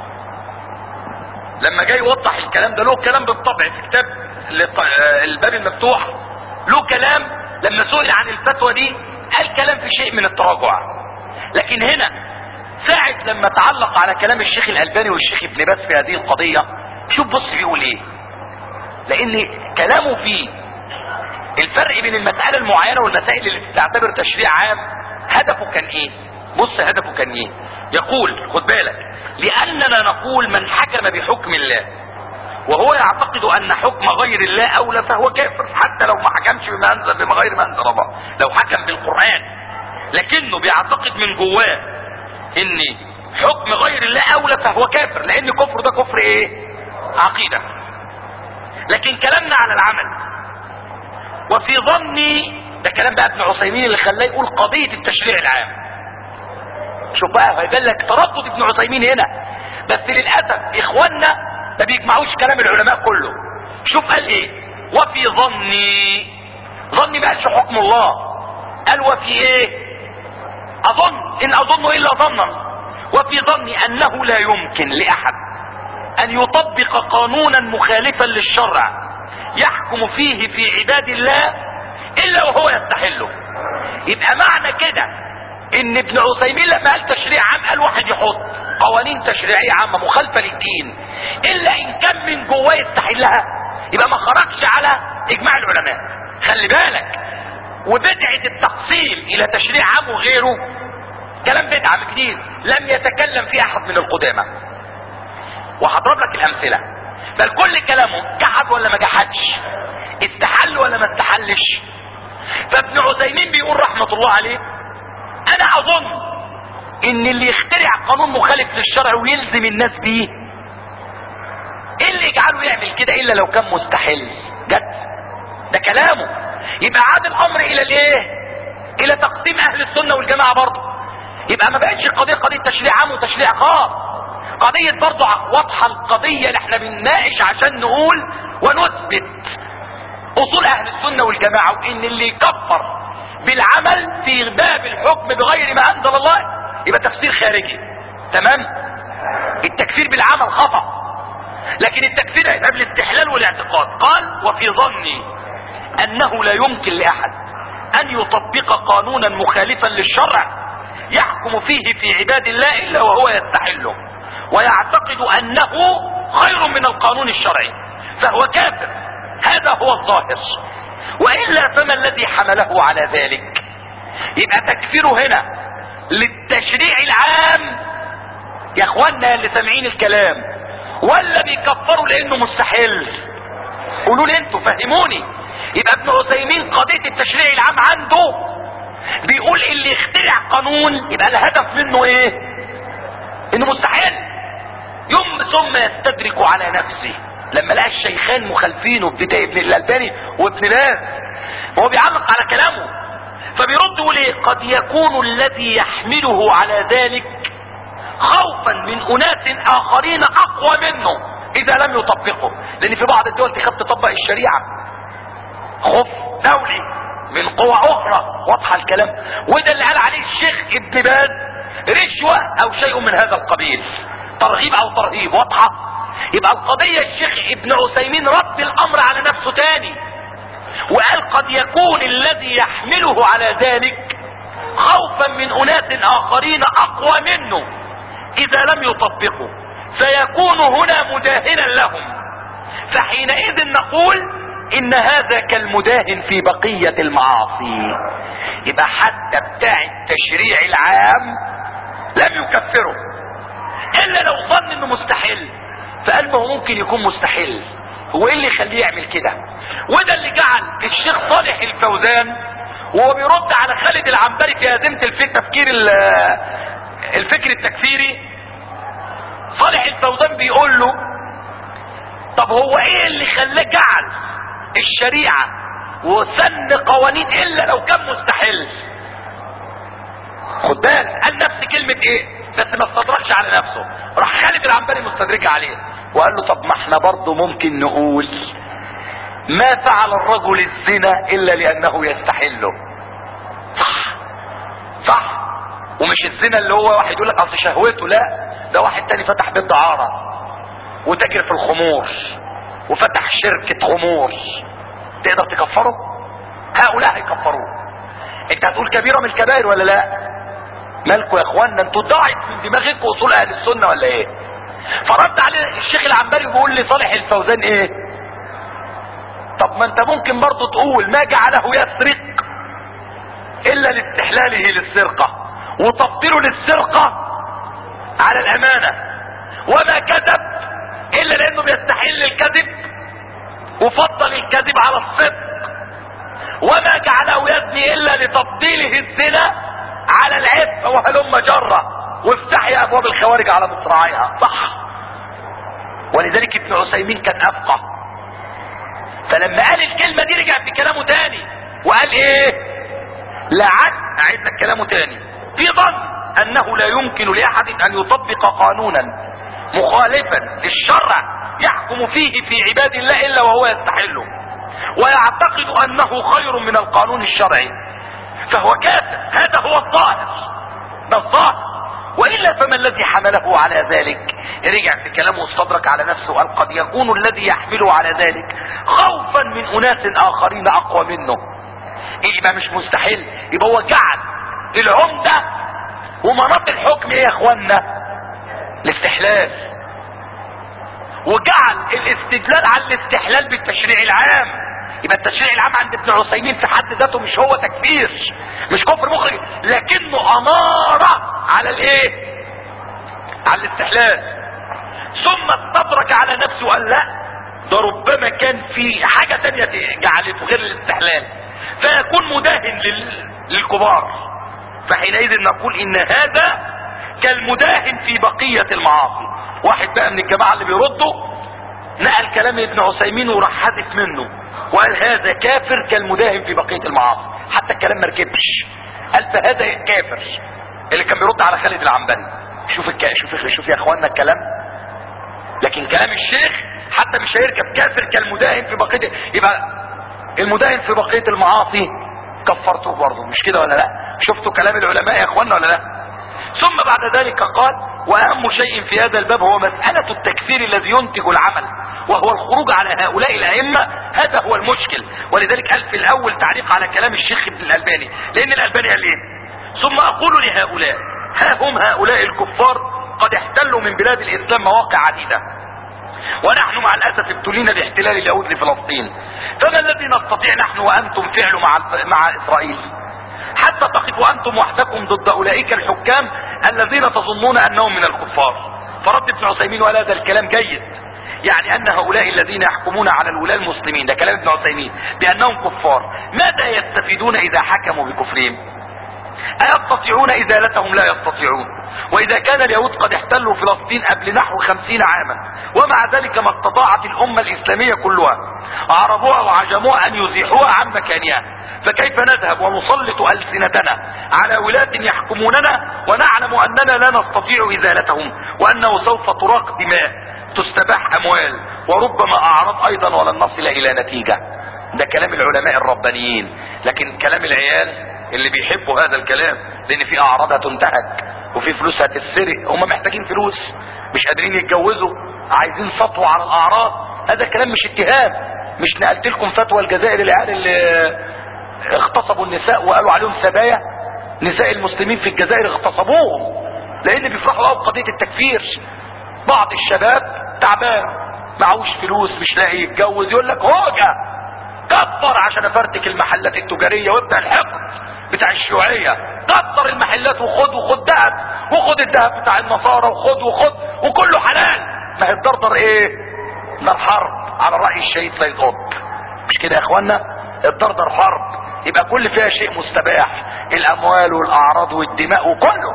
لما جاي يوضح الكلام ده، له كلام بالطبع في كتاب الباب المفتوح، له كلام لما سئل عن الفتوى دي قال كلام في شيء من التراجع. لكن هنا ساعة لما تعلق على كلام الشيخ الألباني والشيخ ابن باز في هذه القضية، شوف بص بيقول ايه، لان كلامه فيه الفرق بين المسألة المعينة والمسائل اللي تعتبر تشريع عام هدفه كان ايه. بص هدفه كان ايه، يقول خد بالك، لاننا نقول من حكم بحكم الله وهو يعتقد ان حكم غير الله اولى فهو كافر، حتى لو ما حكمش بما انزل بما غير ما انزل الله، لو حكم بالقرآن لكنه بيعتقد من جواه ان حكم غير الله اولى فهو كافر، لان كفر ده كفر ايه، عقيدة. لكن كلامنا على العمل وفي ظني، ده كلام بقى ابن عثيمين اللي خلاه يقول قضية التشريع العام. شوف بقى هيبان لك تردد ابن عثيمين هنا، بس للأسف اخواننا ما بيجمعوش كلام العلماء كله. شوف قال ايه، وفي ظني، ظني ما قالش حكم الله، قال وفي ايه، اظن ان اظن الا ظنا، وفي ظني انه لا يمكن لاحد ان يطبق قانونا مخالفا للشرع يحكم فيه في عباد الله الا وهو يستحله. يبقى معنى كده ان ابن عثيمين لما قال تشريع عام قال واحد يحط قوانين تشريعية عامة مخالفة للدين الا ان كان من جواه يستحلها، يبقى ما خرجش على اجماع العلماء. خلي بالك، وبدعة التقسيم الى تشريع عام وغيره كلام بدعة جديد لم يتكلم فيه احد من القدامى. وهضرب لك الامثلة، بل كل كلامه جحد ولا ما جحدش، استحل ولا ما استحلش. فابن عثيمين بيقول رحمة الله عليه انا اظن ان اللي يخترع قانون مخالف للشرع ويلزم الناس بيه، ايه اللي يجعله يعمل كده الا لو كان مستحل. جد ده كلامه. يبقى عاد الامر الى الايه، الى تقسيم اهل السنة والجماعة برضه. يبقى ما بقتش قضية قضية تشريع عام وتشريع خاص، قضية برضه واضحة القضية اللي احنا بنناقش عشان نقول ونثبت اصول اهل السنة والجماعة، وان اللي يكفر بالعمل في باب الحكم بغير ما انزل الله يبقى تفسير خارجي. تمام، التكفير بالعمل خطأ، لكن التكفير هيبقى بالاستحلال والاعتقاد. قال وفي ظني انه لا يمكن لاحد ان يطبق قانونا مخالفا للشرع يحكم فيه في عباد الله الا وهو يستحله ويعتقد انه خير من القانون الشرعي فهو كافر. هذا هو الظاهر، والا فما الذي حمله على ذلك؟ يبقى تكفيره هنا للتشريع العام يا اخوانا اللي سامعين الكلام، ولا بيكفروا لانه مستحيل؟ قولوا لي انتوا، فهموني. يبقى ابن عثيمين قضية التشريع العام عنده بيقول اللي يخترع قانون يبقى الهدف منه ايه؟ انه مستحيل. يوم ثم يستدرك على نفسه لما لقى الشيخان مخالفينه بداية ابن الألباني وابن باز، وهو بيعلق على كلامه فبيرد يقول ايه، قد يكون الذي يحمله على ذلك خوفا من اناس اخرين اقوى منه اذا لم يطبقه. لان في بعض الدول تخاف تطبق الشريعة خوف دولي من قوى اخرى، واضحة الكلام. وده اللي قال عليه الشيخ ابن باز رشوة او شيء من هذا القبيل، ترغيب او ترهيب، واضحة. يبقى القضية الشيخ ابن عثيمين رد الامر على نفسه تاني وقال قد يكون الذي يحمله على ذلك خوفا من اناس اخرين اقوى منه اذا لم يطبقوا فيكون هنا مداهنا لهم، فحينئذ نقول ان هذا كالمداهن في بقية المعاصي. يبقى حتى بتاع التشريع العام لم يكفره الا لو ظن انه مستحيل، فقال ما هو ممكن يكون مستحيل، هو ايه اللي يخليه يعمل كده؟ وده اللي جعل الشيخ صالح الفوزان وهو بيرد على خالد العنبري في هزيمة الفكر تفكير الفكر التكفيري صالح الفوزان بيقول له طب هو ايه اللي خلاه جعل الشريعة وسن قوانين الا لو كان مستحيل؟ خد بالك قال نفس كلمة ايه بس ما استدركش على نفسه. راح خالد العنبري مستدرك عليه وقال له طب ما احنا برضه ممكن نقول ما فعل الرجل الزنا الا لانه يستحله. صح صح. ومش الزنا اللي هو واحد يقول لك اصل شهوته، لا ده واحد تاني فتح بيت دعارة وتاجر في الخمور وفتح شركة خمور، تقدر تكفره؟ هؤلاء هيكفروه. انت هتقول كبيرة من الكبائر ولا لا؟ مالكوا يا اخوانا انتوا ضاعت من دماغكم اصول اهل السنة ولا ايه؟ فرد عليه الشيخ العنبري وبيقول لي صالح الفوزان ايه؟ طب ما انت ممكن برضه تقول ما جعله يسرق الا لاستحلاله للسرقة وتفضيله للسرقة على الامانة، وما كذب الا لانه بيستحل الكذب وفضل الكذب على الصدق، وما جعله يزني الا لتفضيله الزنا على العفة وهلم جرة وافتحي ابواب الخوارج على مصراعيها. صح. ولذلك ابن عثيمين كان افقه، فلما قال الكلمة دي رجع في كلامه تاني وقال ايه؟ لعل اعيد لك كلامه تاني في ظن انه لا يمكن لاحد ان يطبق قانونا مخالفا للشرع يحكم فيه في عباد الله الا وهو يستحله ويعتقد انه خير من القانون الشرعي فهو كافر. هذا هو الظاهر، ده الظاهر. والا فما الذي حمله على ذلك؟ رجع في كلامه واستدرك على نفسه وقال قد يكون الذي يحمله على ذلك خوفا من اناس اخرين اقوى منه. إيه يبقى مش مستحيل؟ يبقى هو جعل العمدة ومناط الحكم ايه يا اخوانا؟ الاستحلال، وجعل الاستدلال على الاستحلال بالتشريع العام. يبقى التشريع العام عند ابن عثيمين في حد ذاته مش هو تكفير، مش كفر مخرج، لكنه امارة على الايه؟ على الاستحلال. ثم استدرك على نفسه وقال لا ده ربما كان في حاجة تانية جعلته غير الاستحلال فيكون مداهن لل... للكبار. فحينئذ نقول ان هذا كالمداهن في بقية المعاصي. واحد بقى من الجماعة اللي بيردوا نقل كلام ابن عثيمين وراح حذف منه وقال هذا كافر كالمداهن في بقية المعاصي، حتى الكلام ما ركبش، قال فهذا كافر اللي كان بيرد على خالد العنبري. شوف الك... شوف شوف يا اخوانا الكلام. لكن كلام الشيخ حتى مش هيركب كافر كالمداهن في بقية، يبقى المداهن في بقية المعاصي كفرته برضه، مش كده ولا لا؟ شفتوا كلام العلماء يا اخوانا ولا لا؟ ثم بعد ذلك قال واهم شيء في هذا الباب هو مسألة التكفير الذي ينتج العمل وهو الخروج على هؤلاء الائمة. هذا هو المشكل. ولذلك قال في الاول تعليق على كلام الشيخ ابن الالباني، لان الالباني قال ايه؟ ثم اقول لهؤلاء ها هم هؤلاء الكفار قد احتلوا من بلاد الاسلام مواقع عديدة ونحن مع الاسف ابتلينا باحتلال اليهود لفلسطين، فما الذي نستطيع نحن وانتم فعله مع مع اسرائيل حتى تقفوا انتم وحدكم ضد اولئك الحكام الذين تظنون انهم من الكفار؟ فرد ابن عثيمين ولا ده الكلام جيد، يعني ان هؤلاء الذين يحكمون على الولاة المسلمين، ده كلام ابن عثيمين، بانهم كفار، ماذا يستفيدون اذا حكموا بكفرهم؟ ايستطيعون ازالتهم؟ لا يستطيعون. واذا كان اليهود قد احتلوا فلسطين قبل نحو خمسين عاما ومع ذلك ما استطاعت الامة الاسلامية كلها عربوها وعجموها ان يزيحوها عن مكانها، فكيف نذهب ونسلط السنتنا على ولاة يحكموننا ونعلم اننا لا نستطيع ازالتهم وانه سوف تراق دماء تستباح اموال وربما اعراض ايضا ولن نصل الى نتيجة؟ ده كلام العلماء الربانيين. لكن كلام العيال اللي بيحبوا هذا الكلام لان في اعراض هتنتهك وفي فلوس هتتسرق، هم محتاجين فلوس مش قادرين يتجوزوا عايزين سطوة على الاعراض، هذا كلام مش اتهام. مش نقلت لكم فتوى الجزائر العيال اللي اغتصبوا النساء وقالوا عليهم سبايا؟ نساء المسلمين في الجزائر اغتصبوهم لان بيفرحوا قوي بقضية التكفير. بعض الشباب تعبان معهوش فلوس مش لاقي يتجوز يقول لك هوجة كتر عشان افرتك المحلات التجارية وابدا الحقد بتاع الشيوعية، كتر المحلات وخد وخد دهب وخد الدهب بتاع النصارى وخد وخد وكله حلال. ما هي الدردر ايه؟ ده الحرب على رأي الشهيد سيد قطب، مش كده يا اخوانا؟ الدردر حرب، يبقى كل فيها شيء مستباح، الاموال والاعراض والدماء وكله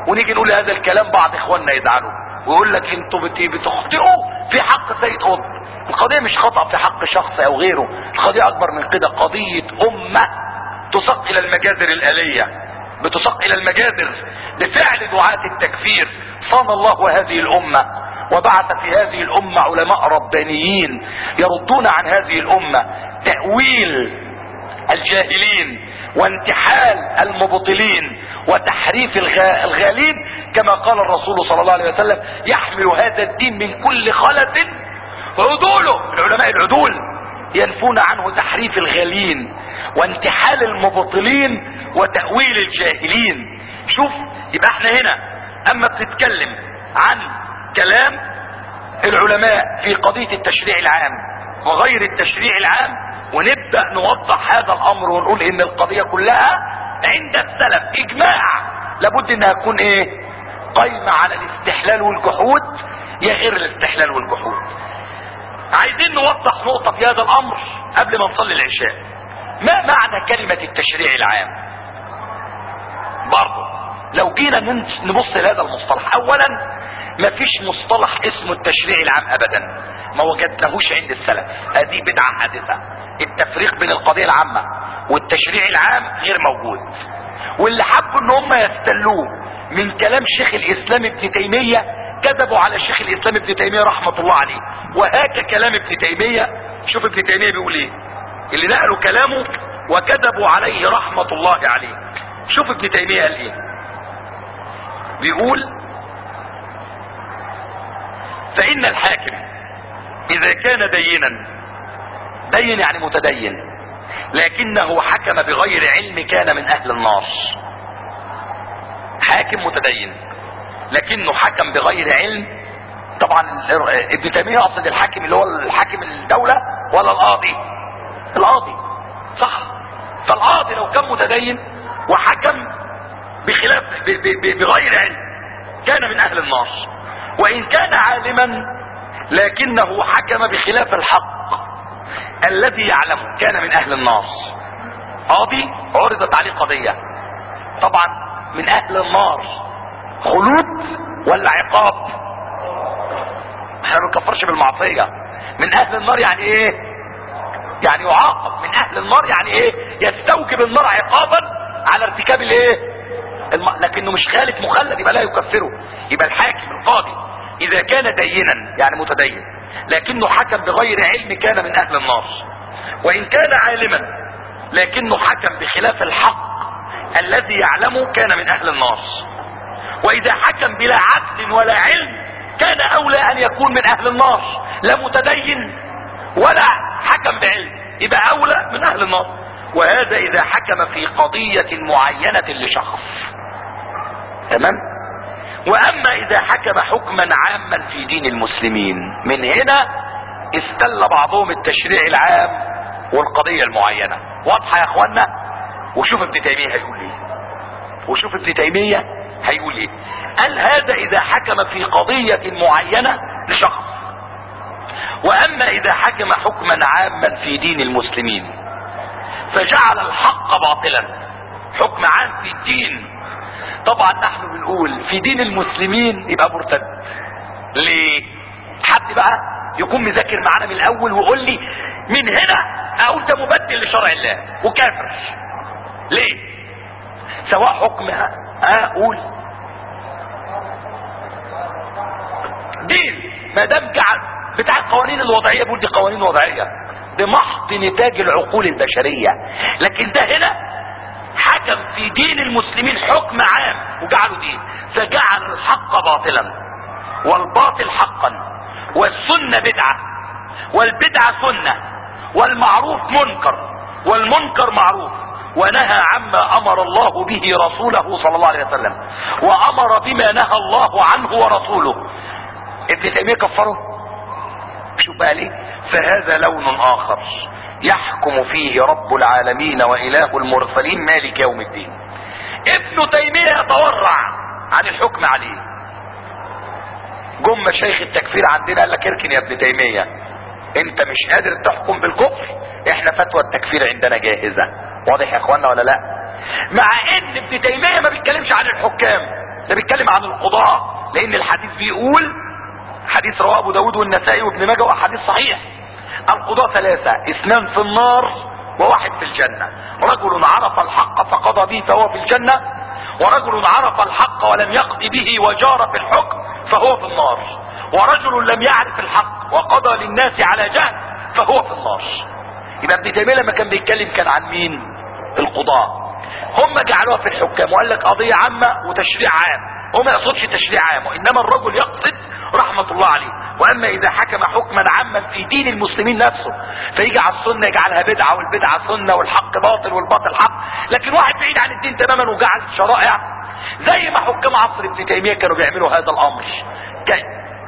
ونيجي نقول هذا الكلام بعض اخواننا يزعلوا ويقول لك انتوا بتخطئوا في حق سيد قطب. القضية مش خطأ في حق شخص او غيره، القضية اكبر من كده، قضية امة تسق الى المجازر الالية، بتسق الى المجازر لفعل دعاة التكفير. صان الله هذه الامة وبعث في هذه الامة علماء ربانيين يردون عن هذه الامة تأويل الجاهلين وانتحال المبطلين وتحريف الغالين، كما قال الرسول صلى الله عليه وسلم: يحمل هذا الدين من كل خلف عدوله، من علماء العدول ينفون عنه تحريف الغالين وانتحال المبطلين وتأويل الجاهلين. شوف، يبقى احنا هنا اما بتتكلم عن كلام العلماء في قضية التشريع العام وغير التشريع العام، ونبدأ نوضح هذا الامر ونقول ان القضية كلها عند السلف اجماع لابد انها تكون ايه؟ قايمة على الاستحلال والجحود يا غير الاستحلال والجحود. عايزين نوضح نقطة في هذا الامر قبل ما نصلي العشاء. ما معنى كلمة التشريع العام؟ برضه لو جينا نبص لهذا المصطلح، اولا مفيش مصطلح اسمه التشريع العام ابدا، ما وجدناهوش عند السلف، هذه بدعة حادثة. التفريق بين القضية العامة والتشريع العام غير موجود، واللي حبوا ان هم يستلوه من كلام شيخ الاسلام ابن تيمية كذبوا على شيخ الاسلام ابن تيمية رحمة الله عليه. وهاك كلام ابن تيمية، شوف ابن تيمية بيقول ايه، اللي نقلوا كلامه وكذبوا عليه رحمة الله عليه. شوف ابن تيمية قال ايه، بيقول: فإن الحاكم إذا كان دينا، دين يعني متدين، لكنه حكم بغير علم كان من أهل النار. حاكم متدين لكنه حكم بغير علم، طبعا ابن تيمية أصل الحاكم اللي هو الحاكم الدولة ولا القاضي؟ القاضي، صح؟ فالقاضي لو كان متدين وحكم بخلاف بغير علم كان من أهل النار، وإن كان عالما لكنه حكم بخلاف الحق الذي يعلمه كان من أهل النار. قاضي عرضت عليه قضية، طبعا من أهل النار، خلود ولا عقاب؟ احنا ما نكفرش بالمعصية. من أهل النار يعني إيه؟ يعني يعاقب. من أهل النار يعني إيه؟ يستوجب النار عقابا على ارتكاب الإيه؟ الم... لكنه مش خالف مخلد، يبقى لا يكفره. يبقى الحاكم القاضي إذا كان دينا يعني متدين لكنه حكم بغير علم كان من أهل النار، وإن كان عالما لكنه حكم بخلاف الحق الذي يعلمه كان من أهل النار، وإذا حكم بلا عدل ولا علم كان أولى أن يكون من أهل النار، لا متدين ولا حكم بعلم، يبقى أولى من أهل النار. وهذا إذا حكم في قضية معينة لشخص، تمام؟ وأما إذا حكم حكما عاما في دين المسلمين، من هنا استل بعضهم التشريع العام والقضية المعينة. واضحة يا اخوانا؟ وشوف ابن تيمية هيقول ايه، وشوف ابن تيمية هيقول ايه. قال: هذا إذا حكم في قضية معينة لشخص. وأما إذا حكم حكما عاما في دين المسلمين فجعل الحق باطلا، حكم عام في الدين، طبعا نحن بنقول في دين المسلمين يبقى مرتد. ليه؟ حد بقى يكون مذاكر معانا من الاول ويقول لي من هنا اقول ده مبدل لشرع الله وكافر. ليه؟ سواء حكم اقول دين، ما دام جعل بتاع القوانين الوضعيه، بقول دي قوانين وضعيه، دي محض نتاج العقول البشريه. لكن ده هنا حكم في دين المسلمين حكم عام وجعله دين، فجعل الحق باطلا والباطل حقا، والسنة بدعة والبدعة سنة، والمعروف منكر والمنكر معروف، ونهى عما امر الله به رسوله صلى الله عليه وسلم، وامر بما نهى الله عنه ورسوله. ابن تيمية كفره. شوف بقى ليه؟ فهذا لون اخر يحكم فيه رب العالمين واله المرسلين مالك يوم الدين. ابن تيمية يتورع عن الحكم عليه. جم مشايخ التكفير عندنا قال لك اركن يا ابن تيمية، انت مش قادر تحكم بالكفر، احنا فتوى التكفير عندنا جاهزة. واضح يا اخوانا ولا لا؟ مع ان ابن تيمية ما بيتكلمش عن الحكام، ده بيتكلم عن القضاة، لان الحديث بيقول، حديث رواه ابو داود والنسائي وابن ماجه وحديث صحيح، القضاة ثلاثة، اثنان في النار وواحد في الجنة. رجل عرف الحق فقضى به فهو في الجنة، ورجل عرف الحق ولم يقض به وجار في الحكم فهو في النار، ورجل لم يعرف الحق وقضى للناس على جهل فهو في النار. يبقى ابن تيمية لما كان بيتكلم كان عن مين؟ القضاة. هم جعلوها في الحكام وقال لك قضية عامة وتشريع عام، هو ما يقصدش تشريع عام، وانما الرجل يقصد رحمة الله عليه. واما اذا حكم حكما عاما في دين المسلمين نفسه فيجي على السنة يجعلها بدعة والبدعة سنة والحق باطل والباطل حق، لكن واحد بعيد عن الدين تماما وجعل شرائع، زي ما حكام عصر ابن تيمية كانوا بيعملوا هذا الامر. كي.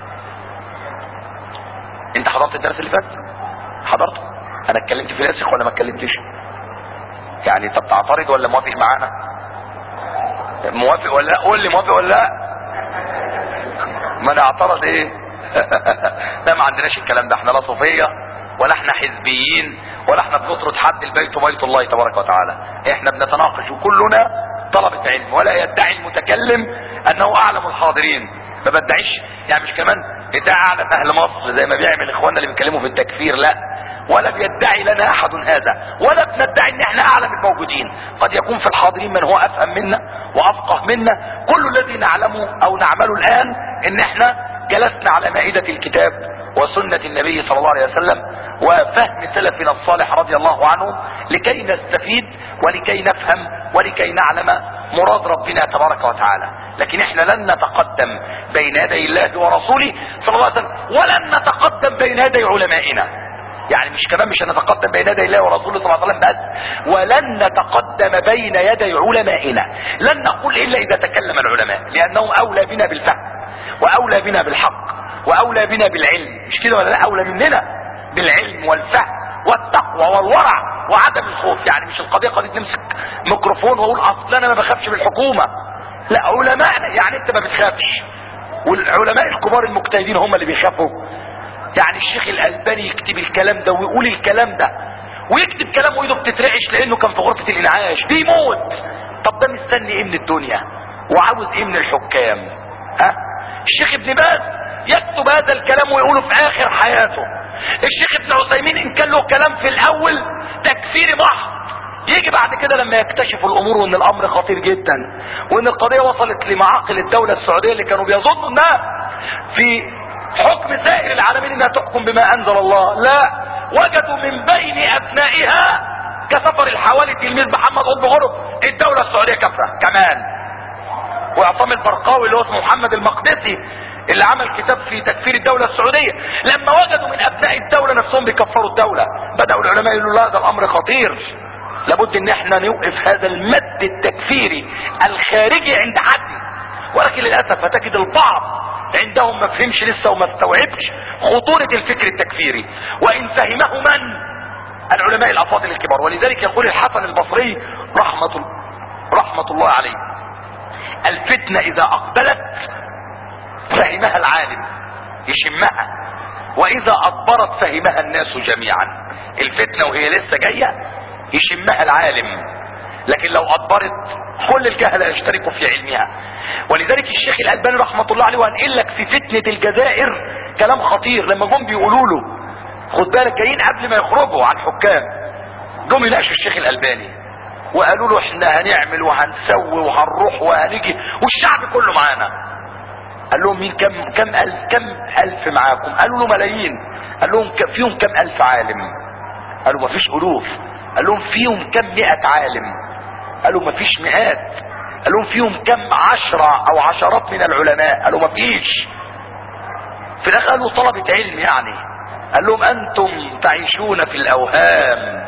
انت حضرت الدرس اللي فات؟ حضرته؟ انا اتكلمت في ناسخ ولا ما اتكلمتش؟ يعني طب تعترض ولا موافق معانا؟ موافق ولا لا؟ قول لي موافق ولا لا؟ ما نعترض ايه؟ لا ما عندناش الكلام ده، احنا لا صوفيه ولا احنا حزبيين ولا احنا بنطرد حد، البيت بيت الله تبارك وتعالى، احنا بنتناقش وكلنا طلبة علم، ولا يدعي المتكلم انه اعلم الحاضرين. ما بدعيش يعني، مش كمان بتاع اعلم اهل مصر زي ما بيعمل اخواننا اللي بيتكلموا في التكفير، لا، ولا بيدعي لنا احد هذا، ولا بندعي ان احنا اعلم الموجودين. قد يكون في الحاضرين من هو افهم منا وافقه منا. كل الذي نعلمه او نعمله الان ان احنا جلسنا على مائدة الكتاب وسنة النبي صلى الله عليه وسلم وفهم سلفنا الصالح رضي الله عنه، لكي نستفيد ولكي نفهم ولكي نعلم مراد ربنا تبارك وتعالى. لكن احنا لن نتقدم بين يدي الله ورسوله صلى الله عليه وسلم، ولن نتقدم بين يدي علمائنا. يعني مش كمان مش هنتقدم بين يدي الله ورسوله صلى الله عليه وسلم بس، ولن نتقدم بين يدي علمائنا. لن نقول الا اذا تكلم العلماء، لانهم اولى بنا بالفهم واولى بنا بالحق واولى بنا بالعلم، مش كده ولا لا؟ اولى مننا بالعلم والفهم والتقوى والورع وعدم الخوف. يعني مش القضيه قضيه نمسك ميكروفون واقول اصل انا ما بخافش بالحكومه، لا، علماءنا. يعني انت ما بتخافش، والعلماء الكبار المجتهدين هم اللي بيخافوا. يعني الشيخ الألباني يكتب الكلام ده ويقول الكلام ده ويكتب كلام وايده بتترعش لانه كان في غرفة الانعاش بيموت. طب ده مستني ايه من الدنيا وعاوز ايه من الحكام؟ ها؟ الشيخ ابن باز يكتب هذا الكلام ويقوله في اخر حياته. الشيخ ابن عثيمين ان كان له كلام في الاول تكفيري محض، يجي بعد كده لما يكتشفوا الامور وان الامر خطير جدا وان القضية وصلت لمعاقل الدولة السعودية اللي كانوا بيظنوا انها في حكم سائر العالمين انها تحكم بما انزل الله، لا، وجدوا من بين ابنائها كسفر الحوالي تلميذ محمد قطب غرب الدولة السعودية كفرة كمان، وعصام البرقاوي اللي هو اسمه محمد المقدسي اللي عمل كتاب في تكفير الدولة السعودية. لما وجدوا من ابناء الدولة نفسهم بيكفروا الدولة، بدأوا العلماء يقولوا لا، ده الامر خطير، لابد ان احنا نوقف هذا المد التكفيري الخارجي عند حد. ولكن للأسف هتجد البعض عندهم ما فهمش لسه وما استوعبش خطورة الفكر التكفيري، وإن فهمه من؟ العلماء الأفاضل الكبار. ولذلك يقول الحسن البصري رحمة, رحمة الله عليه: الفتنة إذا أقبلت فهمها العالم يشمها، وإذا أدبرت فهمها الناس جميعا. الفتنة وهي لسه جاية يشمها العالم، لكن لو أدبرت كل الجهلة يشتركوا في علمها. ولذلك الشيخ الألباني رحمة الله عليه وهنقل لك في فتنة الجزائر كلام خطير. لما جم بيقولوا له خد بالك جايين قبل ما يخرجوا عن حكام، جم يناقشوا الشيخ الألباني وقالوا له احنا هنعمل وهنسوي وهنروح وهنيجي والشعب كله معانا. قال لهم مين؟ كم كم ألف كم ألف معاكم؟ قالوا له ملايين. قال لهم فيهم كم ألف عالم؟ قالوا ما فيش ألوف. قال لهم فيهم كم مئة عالم؟ قالوا ما فيش مئات. قال لهم فيهم كم عشرة او عشرات من العلماء؟ قالوا ما فيش. في الاخر قالوا طلبة علم يعني. قال لهم انتم تعيشون في الاوهام،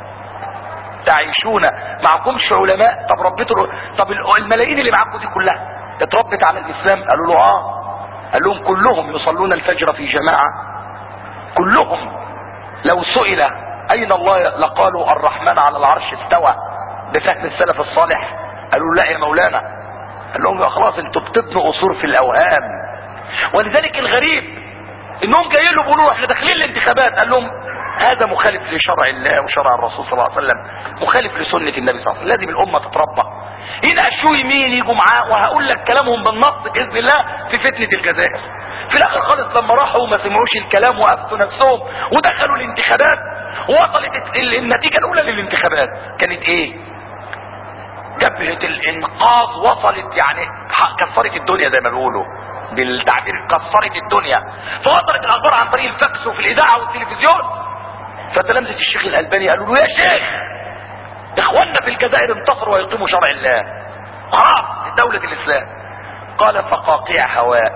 تعيشون معكمش علماء. طب ربيتوا، طب الملايين اللي معاكم دي كلها اتربت على الاسلام؟ قالوا له اه. قال لهم كلهم يصلون الفجر في جماعة، كلهم. لو سئل اين الله لقالوا الرحمن على العرش استوى بفهم السلف الصالح. قالوا لا يا مولانا. قال لهم خلاص انتوا بتبنوا قصور في الاوهام. ولذلك الغريب انهم جايين له بيقولوا احنا داخلين الانتخابات. قال لهم هذا مخالف لشرع الله وشرع الرسول صلى الله عليه وسلم، مخالف لسنة النبي صلى الله عليه وسلم. لازم الامة تتربى يناقشوه يمين يجوا معاه، وهقول لك كلامهم بالنص باذن الله في فتنه الجزائر. في الاخر خالص لما راحوا ما سمعوش الكلام وقفتوا نفسهم ودخلوا الانتخابات، وصلت النتيجه الاولى للانتخابات كانت ايه؟ جبهه الانقاذ وصلت يعني كسرت الدنيا زي ما بيقولوا بالتعبير، كسرت الدنيا. فوصلت الاخبار عن طريق الفاكس وفي الاذاعه والتلفزيون. فتلامذه الشيخ الالباني قالوا له يا شيخ اخواننا في الجزائر انتصروا ويقيموا شرع الله، خلاص دولة الاسلام. قال فقاقيع هواء،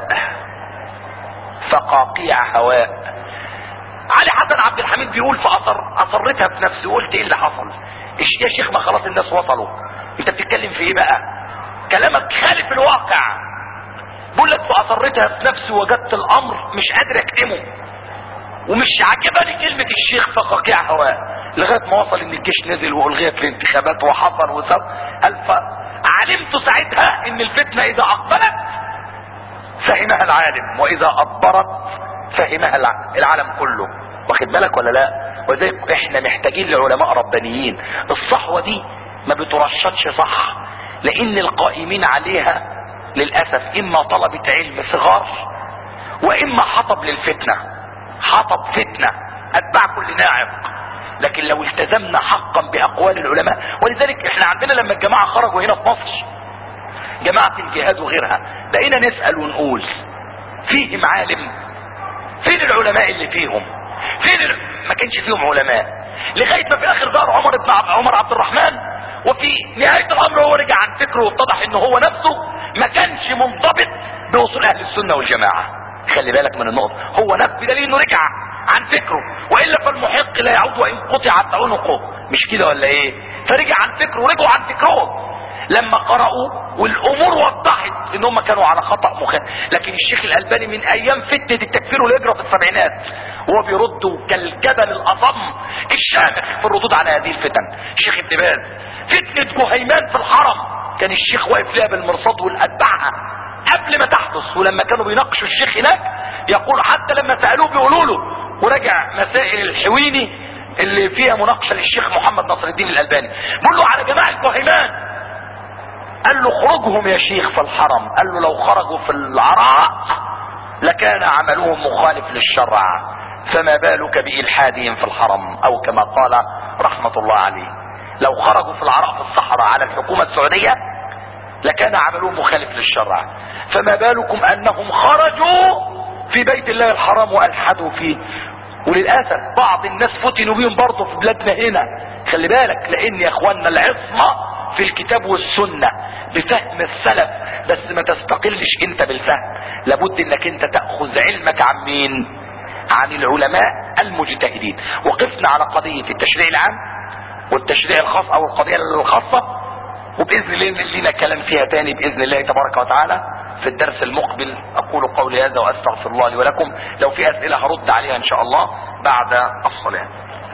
فقاقيع هواء. علي حسن عبد الحميد بيقول فاصر اصرتها في نفسي وقلت ايه اللي حصل؟ يا شيخ ما خلاص الناس وصلوا، انت بتتكلم في ايه بقى؟ كلامك خالف الواقع. بقول لك فاصرتها في نفسي وجدت الامر مش قادر اكتمه، ومش عجباني كلمة الشيخ فقاقيع هواء، لغاية ما وصل ان الجيش نزل والغيت الانتخابات وحصل وسب. قال فعلمت ساعتها ان الفتنة اذا اقبلت فهمها العالم، واذا ادبرت فهمها العالم كله. واخد بالك ولا لا؟ وذلك احنا محتاجين لعلماء ربانيين. الصحوة دي ما بترشدش صح، لان القائمين عليها للأسف اما طلبة علم صغار، واما حطب للفتنة، حطب فتنة اتباع كل ناعق. لكن لو التزمنا حقا باقوال العلماء، ولذلك احنا عندنا لما الجماعة خرجوا هنا في مصر، جماعة الجهاد وغيرها، بقينا نسأل ونقول فيهم عالم؟ فين العلماء اللي فيهم؟ فين ال... ما كانش فيهم علماء، لغاية ما في الاخر ظهر عمر بن عب... عمر عبد الرحمن، وفي نهاية الامر هو رجع عن فكره واتضح انه هو نفسه ما كانش منضبط باصول اهل السنة والجماعة. خلي بالك من النقطة، هو نفسه بدليل انه رجع عن فكره، والا فالمحق لا يعود وان قطعت عنقه، مش كده ولا ايه؟ فرجع عن فكره ورجعوا عن فكرهم لما قرأوا والامور وضحت ان هم كانوا على خطأ مخالف. لكن الشيخ الالباني من ايام فتنة التكفير والهجرة في السبعينات وهو بيرد كالجبل الاصم الشامخ في الردود على هذه الفتن. الشيخ ابن باز فتنة جهيمان في الحرم كان الشيخ واقف لها بالمرصاد والاتباعها قبل ما تحدث، ولما كانوا بيناقشوا الشيخ هناك يقول حتى لما سألوه بيقولوا له، وراجع مسائل الحويني اللي فيها مناقشة للشيخ محمد ناصر الدين الالباني، بيقول له على جماعة جهيمان، قال له خرجهم يا شيخ في الحرم، قال له لو خرجوا في العراء لكان عملهم مخالف للشرع، فما بالك بإلحادهم في الحرم، او كما قال رحمة الله عليه، لو خرجوا في العراء في الصحراء على الحكومة السعودية لكان عملهم مخالف للشرع، فما بالكم انهم خرجوا في بيت الله الحرام والحدوا فيه. وللأسف بعض الناس فتنوا بيهم برضه في بلادنا هنا، خلي بالك، لان يا اخوانا العصمة في الكتاب والسنة بفهم السلف، بس ما تستقلش انت بالفهم، لابد انك انت تأخذ علمك عن مين؟ عن العلماء المجتهدين. وقفنا على قضية التشريع العام والتشريع الخاص او القضية الخاصة، وبإذن الله لنا كلام فيها تاني بإذن الله تبارك وتعالى في الدرس المقبل. أقول قولي هذا وأستغفر الله لي ولكم، لو في أسئلة هرد عليها إن شاء الله بعد الصلاة.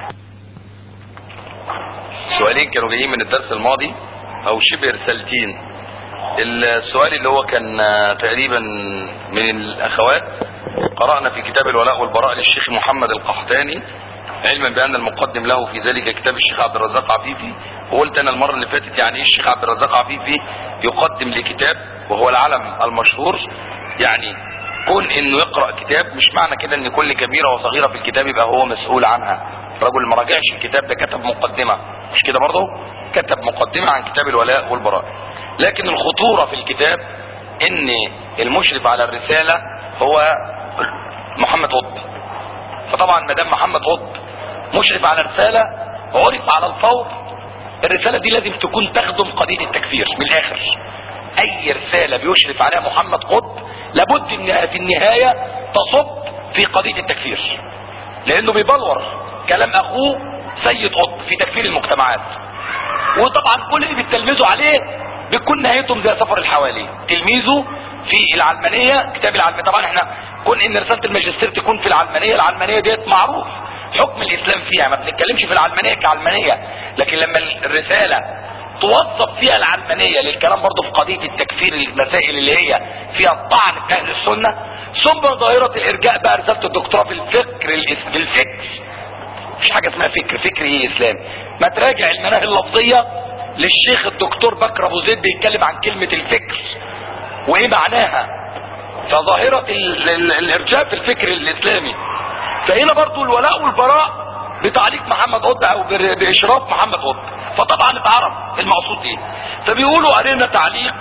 سؤالين كانوا جايين من الدرس الماضي أو شبه رسالتين. السؤال اللي هو كان تقريبا من الأخوات، قرأنا في كتاب الولاء والبراء للشيخ محمد القحطاني، علما بأن المقدم له في ذلك كتاب الشيخ عبد الرزاق عفيفي، وقلت أنا المرة اللي فاتت يعني ايه الشيخ عبد الرزاق عفيفي يقدم لكتاب وهو العلم المشهور، يعني كون انه يقرأ كتاب مش معنى كده ان كل كبيرة وصغيرة في الكتاب يبقى هو مسؤول عنها. رجل ما راجعش الكتاب ده كتب مقدمة، مش كده برضه؟ كتب مقدمة عن كتاب الولاء والبراء. لكن الخطورة في الكتاب ان المشرف على الرسالة هو محمد قطب، فطبعا مدام محمد قطب مشرف على رسالة عرف على الفور الرسالة دي لازم تكون تخدم قضية التكفير. من الاخر اي رسالة بيشرف عليها محمد قطب لابد انها في النهاية تصب في قضية التكفير، لانه بيبلور كلام اخوه سيد قطب في تكفير المجتمعات. وطبعا كل اللي بيتلمذوا عليه بيكون نهايتهم زي سفر الحوالي. تلميذه في العلمانية، كتاب العلمانية، طبعا احنا كون ان رسالة الماجستير تكون في العلمانية، العلمانية ديت معروف حكم الاسلام فيها، ما بنتكلمش في العلمانية كعلمانية، لكن لما الرسالة توظف فيها العلمانية للكلام برضه في قضية التكفير، المسائل اللي هي فيها الطعن في اهل السنة، ثم ظاهرة الارجاء بقى رسالة الدكتوراه في الفكر الفكر مفيش حاجة اسمها فكر، فكر ايه اسلام؟ ما تراجع المناهج اللفظية للشيخ الدكتور بكر ابو زيد بيتكلم عن كلمة الفكر وايه معناها، فظاهرة ال ال الارجاء في الفكر الاسلامي. فهنا برضو الولاء والبراء بتعليق محمد قطب او باشراف محمد قطب، فطبعا اتعرف المقصود ايه. فبيقولوا علينا تعليق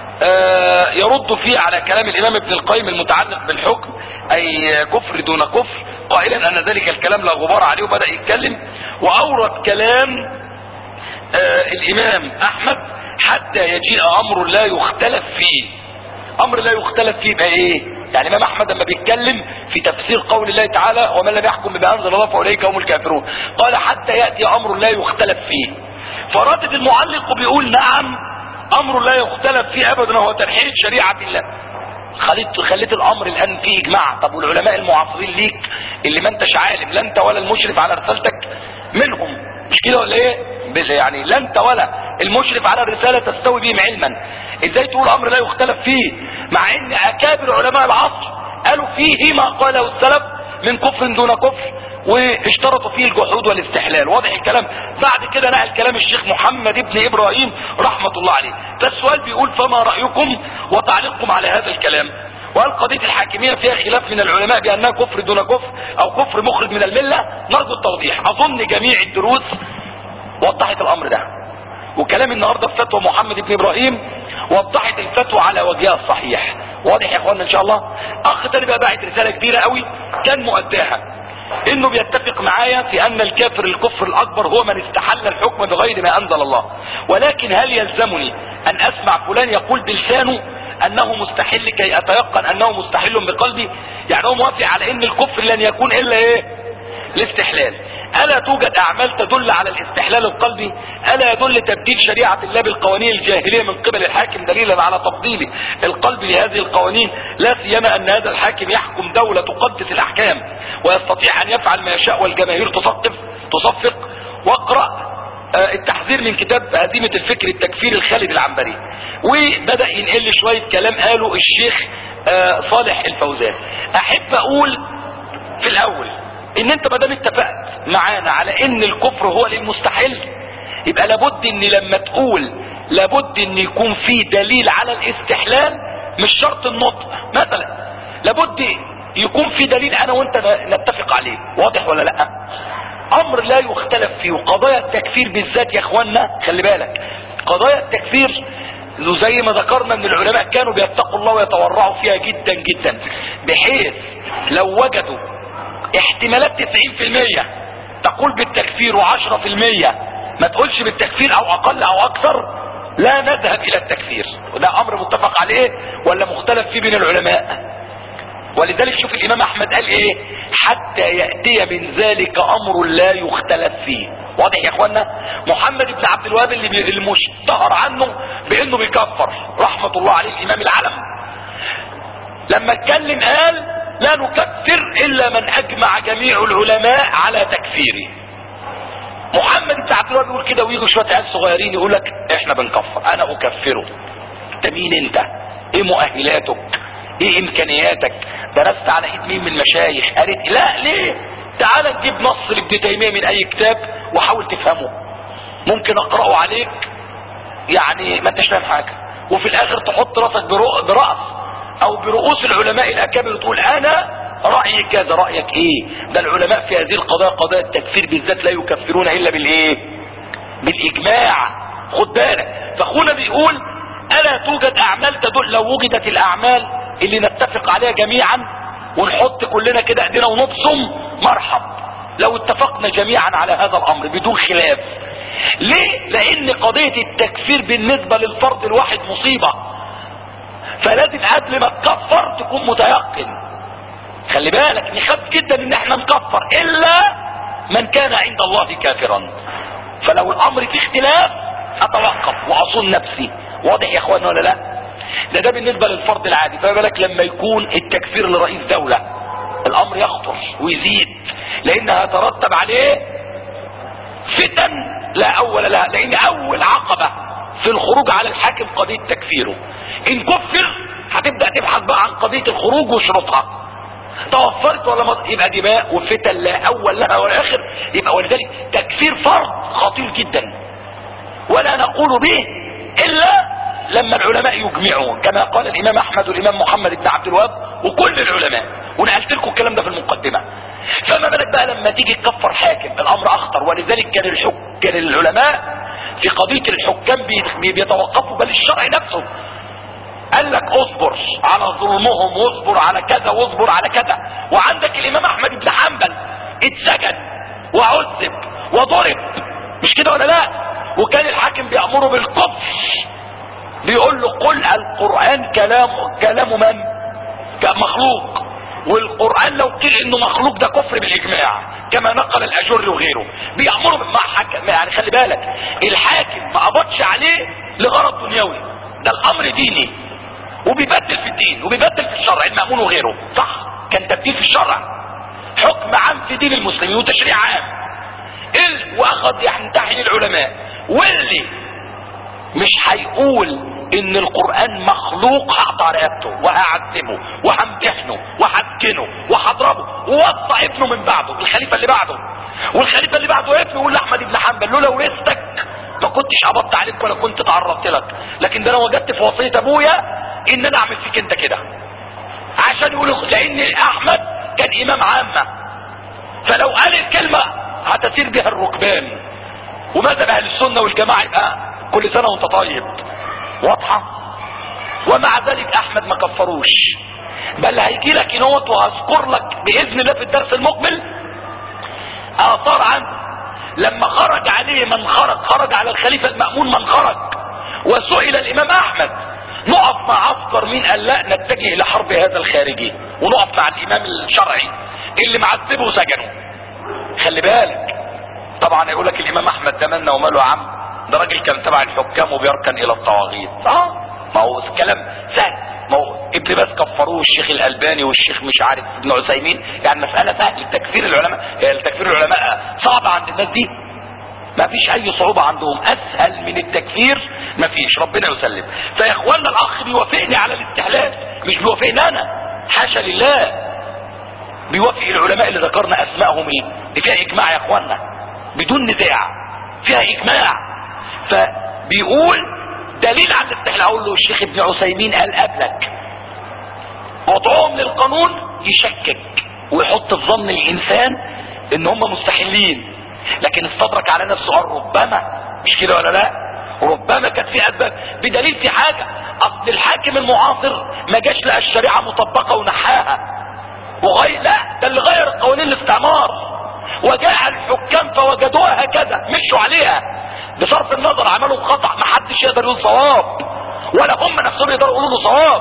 آه يرد فيه على كلام الامام ابن القيم المتعلق بالحكم اي كفر دون كفر، قائلا ان ذلك الكلام لا غبار عليه، وبدأ يتكلم واورد كلام آه الامام احمد حتى يجيء امر لا يختلف فيه. امر لا يختلف فيه بقى ايه؟ يعني الامام احمد لما بيتكلم في تفسير قول الله تعالى ومن لم يحكم بما انزل الله فاولئك هم الكافرون، قال حتى ياتي امر لا يختلف فيه. فراتب المعلق بيقول نعم امر لا يختلف فيه ابدا هو تنحيل شريعه الله. خليت خليت الامر الان فيه اجماع. طب والعلماء المعاصرين ليك اللي ما انتش عالم، لا انت ولا المشرف على رسالتك منهم، مش كده ولا ايه؟ يعني لا انت ولا المشرف على الرساله تستوي بهم علما، ازاي تقول امر لا يختلف فيه مع ان اكابر علماء العصر قالوا فيه ما قاله السلف من كفر دون كفر واشترطوا فيه الجحود والاستحلال. واضح الكلام. بعد كده نقل كلام الشيخ محمد ابن ابراهيم رحمة الله عليه. فالسؤال بيقول فما رأيكم وتعليقكم على هذا الكلام؟ وهل قضية الحاكمية فيها خلاف من العلماء بأنها كفر دون كفر او كفر مخرج من الملة؟ نرجو التوضيح. اظن جميع الدروس وضحت الامر ده، وكلام النهارده في فتوى محمد بن ابراهيم وضحت الفتوى على وجهها الصحيح. واضح يا اخوانا ان شاء الله. اخ تاني بقى باعت رساله كبيره قوي كان مؤداها انه بيتفق معايا في ان الكافر الكفر الاكبر هو من استحل الحكم بغير ما انزل الله، ولكن هل يلزمني ان اسمع فلان يقول بلسانه انه مستحل كي اتيقن انه مستحل بقلبي؟ يعني هو موافق على ان الكفر لن يكون الا ايه؟ الاستحلال. الا توجد اعمال تدل على الاستحلال القلبي؟ الا يدل تبديل شريعة الله بالقوانين الجاهلية من قبل الحاكم دليلا على تفضيل القلب لهذه القوانين، لا سيما ان هذا الحاكم يحكم دولة تقدس الاحكام ويستطيع ان يفعل ما يشاء والجماهير تصفق تصفق واقرأ التحذير من كتاب هزيمة الفكر التكفيري الخالد العنبري. وبدأ ينقل شوية كلام قاله الشيخ صالح الفوزان. احب اقول في الاول ان انت ما دام اتفقت معانا على ان الكفر هو للمستحل، يبقى لابد ان لما تقول لابد ان يكون في دليل على الاستحلال، مش شرط النطق مثلا، لابد يكون في دليل انا وانت نتفق عليه. واضح ولا لا؟ امر لا يختلف فيه. وقضايا التكفير بالذات يا اخوانا خلي بالك، قضايا التكفير زي ما ذكرنا ان العلماء كانوا بيتقوا الله ويتورعوا فيها جدا جدا، بحيث لو وجدوا احتمالات تسعين في المية تقول بالتكفير وعشرة في المية ما تقولش بالتكفير او اقل او اكثر، لا نذهب الى التكفير. وده امر متفق عليه ولا مختلف فيه بين العلماء. ولذلك شوف الامام احمد قال ايه؟ حتى يأتي من ذلك امر لا يختلف فيه. واضح يا اخوانا؟ محمد بن عبد الوهاب اللي المشتهر عنه بانه بيكفر رحمة الله عليه الامام العلم، لما اتكلم قال لا نكفر الا من اجمع جميع العلماء على تكفيره. محمد بن عبد الوهاب يقول كده، ويجوا شويه عيال صغيرين يقول لك احنا بنكفر، انا اكفره. انت مين انت؟ ايه مؤهلاتك؟ ايه امكانياتك؟ درست على ايد مين من المشايخ؟ قالت لا ليه؟ تعال نجيب نص لابن تيميه من اي كتاب وحاول تفهمه، ممكن اقراه عليك يعني ما انتش فاهم حاجه، وفي الاخر تحط راسك برأس او برؤوس العلماء الاكابر وتقول انا رأيي كذا. رأيك ايه؟ ده العلماء في هذه القضايا قضايا التكفير بالذات لا يكفرون الا بالايه؟ بالاجماع. خد بالك. فاخونا بيقول الا توجد اعمال تدل، لو وجدت الاعمال اللي نتفق عليها جميعا ونحط كلنا كده ايدينا ونبصم مرحب، لو اتفقنا جميعا على هذا الامر بدون خلاف. ليه؟ لان قضية التكفير بالنسبة للفرد الواحد مصيبة، فلازم قبل ما تكفر تكون متيقن. خلي بالك نخاف جدا ان احنا نكفر الا من كان عند الله كافرا، فلو الامر في اختلاف اتوقف واصون نفسي. واضح يا اخوان ولا لا؟ ده ده بالنسبة للفرد العادي. فما بالك لما يكون التكفير لرئيس دولة، الامر يخطر ويزيد، لانها ترتب عليه فتن لا اول لها. لان اول عقبة في الخروج على الحاكم قضية تكفيره. ان كفر هتبدأ تبحث بقى عن قضية الخروج وشروطها، توفرت ولا ما يبقى دماء وفتن لا اول لها ولا اخر. يبقى ولذلك تكفير فرد خطير جدا، ولا نقول به الا لما العلماء يجمعوا، كما قال الامام احمد والامام محمد بن عبد الوهاب وكل العلماء، ونقلت لكم الكلام ده في المقدمه. فما بالك بقى لما تيجي تكفر حاكم، الامر اخطر. ولذلك كان الحك... كان العلماء في قضيه الحكام بي... بيتوقفوا، بل الشرع نفسه قال لك اصبر على ظلمهم واصبر على كذا واصبر على كذا. وعندك الامام احمد بن حنبل اتسجن وعذب وضرب، مش كده ولا لا؟ وكان الحاكم بيأمره بالكفر، بيقول له قل القرآن كلام كلام من؟ مخلوق، والقرآن لو قيل انه مخلوق ده كفر بالاجماع، كما نقل الاجر وغيره. بيأمره مع حكم، يعني خلي بالك الحاكم ما قبضش عليه لغرض دنيوي، ده الامر ديني، وبيبدل في الدين وبيبدل في الشرع المأمون وغيره، صح؟ كان تبديل في الشرع، حكم عام في دين المسلمين وتشريع عام. واخذ يمتحن العلماء، واللي مش هيقول ان القرآن مخلوق هقطع رقبته وهعذبه وهمتحنه وهسكنه وهضربه، ووضع ابنه من بعده الخليفة اللي بعده، والخليفة اللي بعده ابنه يقول لاحمد بن حنبل لولا ورثتك ما كنتش قبضت عليك ولا كنت تعرضت لك، لكن ده انا وجدت في وصية ابويا ان انا اعمل فيك انت كده، عشان يقولوا لان احمد كان امام عامة، فلو قال الكلمة هتسير بها الركبان. وماذا اهل السنة والجماعة يبقى كل سنة وانت طيب، واضحة؟ ومع ذلك احمد ما كفروش، بل هيجي لك نوت وهذكر لك باذن الله في الدرس المقبل اثار عنه لما خرج عليه من خرج، خرج على الخليفة المأمون من خرج، وسئل الامام احمد نقف مع عسكر مين؟ قال لا نتجه لحرب هذا الخارجي ونقف مع الامام الشرعي اللي معذبه وسجنه. خلي بالك طبعا يقول لك الامام احمد تمنى وماله يا عم، ده راجل كان تبع الحكام وبيركن الى الطواغيت. اه ما هو كلام سهل، ما هو ابن باز كفروه الشيخ الالباني والشيخ مش عارف ابن عثيمين، يعني مساله سهله. تكفير العلماء، التكفير العلماء صعب عند الناس دي؟ ما فيش اي صعوبه عندهم، اسهل من التكفير ما فيش، ربنا يسلم. فيا اخوانا الاخ بيوافقني على الاستحلال، مش بيوافقني انا، حاشا لله، بيوافق العلماء اللي ذكرنا اسمائهم ايه، دي فيها اجماع يا اخوانا بدون نزاع، فيها اجماع. فبيقول دليل على الاستحلال، اقول له الشيخ ابن عثيمين قال قبلك، وضعهم للقانون يشكك ويحط في ظن الانسان ان هم مستحلين، لكن استدرك على نفسه قال ربما، مش كده ولا لا؟ ربما كانت في اسباب، بدليل في حاجه، اصل الحاكم المعاصر ما جاش لقى الشريعه مطبقه ونحاها وغير، لا ده اللي غير قوانين الاستعمار، وجاء الحكام فوجدوها هكذا مشوا عليها، بصرف النظر عملوا خطأ ما حدش يقدر يقول صواب، ولا هم نفسهم يقدروا يقولوا له صواب،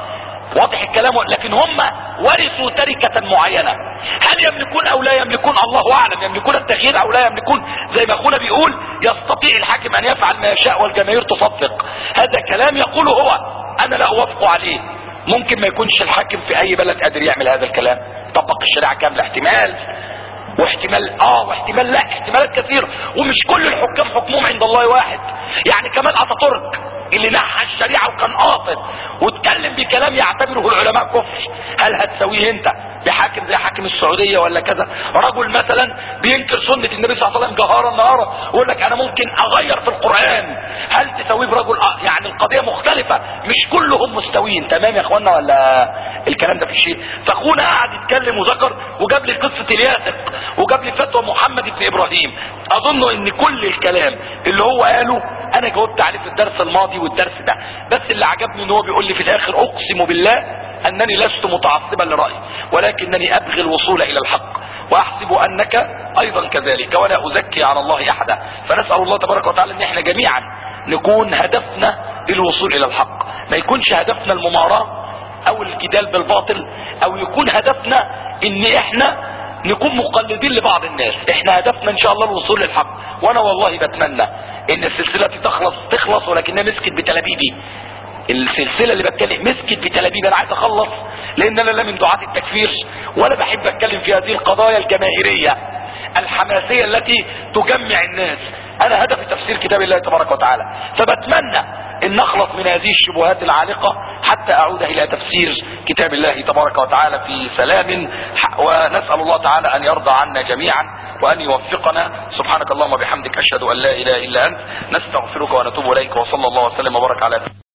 واضح الكلام؟ لكن هم ورثوا تركة معينة، هل يملكون او لا يملكون الله اعلم، يملكون التغيير او لا يملكون، زي ما اخونا بيقول يستطيع الحاكم ان يفعل ما يشاء والجماهير تصدق، هذا كلام يقوله هو، انا لا اوافق عليه. ممكن ما يكونش الحاكم في اي بلد قادر يعمل هذا الكلام، طبق الشريعة كاملة، احتمال، واحتمال اه واحتمال لا، احتمالات كثير، ومش كل الحكام حكمهم عند الله واحد. يعني كمال اتاتورك اللي نحى الشريعة وكان قاصد واتكلم بكلام يعتبره العلماء كفر، هل هتسويه انت بحاكم زي حاكم السعودية ولا كذا؟ رجل مثلا بينكر سنة النبي صلى الله عليه وسلم جهارا نهارا ويقول لك انا ممكن اغير في القرآن، هل تسويه برجل؟ آه يعني القضية مختلفة، مش كلهم مستويين. تمام يا اخوانا ولا الكلام ده في الشيء؟ فاخونا قاعد يتكلم وذكر وجاب لي قصة الياسق وجاب لي فتوى محمد بن ابراهيم، اظن ان كل الكلام اللي هو قاله انا جاوبت عليه في الدرس الماضي والدرس ده، بس اللي عجبني ان هو بيقول لي في الاخر اقسم بالله انني لست متعصبا لرأيي ولكنني ابغي الوصول الى الحق واحسب انك ايضا كذلك ولا ازكي على الله احدا. فنسأل الله تبارك وتعالى ان احنا جميعا نكون هدفنا الوصول الى الحق، ما يكونش هدفنا المماراة او الجدال بالباطل، او يكون هدفنا ان احنا نكون مقلدين لبعض الناس. احنا هدفنا ان شاء الله الوصول للحق، وانا والله بتمنى ان السلسلة تخلص تخلص ولكنها مسكت بتلابيبي، السلسلة اللي بتكلم مسكت بتلابيب، انا عايز اخلص لان انا لا من دعاة التكفير ولا بحب اتكلم في هذه القضايا الجماهيرية الحماسية التي تجمع الناس. انا هدفي تفسير كتاب الله تبارك وتعالى، فبتمنى ان نخلص من هذه الشبهات العالقة حتى اعود الى تفسير كتاب الله تبارك وتعالى في سلام، ونسأل الله تعالى ان يرضى عنا جميعا. وأن يوفقنا. سبحانك اللهم وبحمدك أشهد أن لا إله إلا أنت، نستغفرك ونتوب إليك، وصلى الله وسلم وبارك على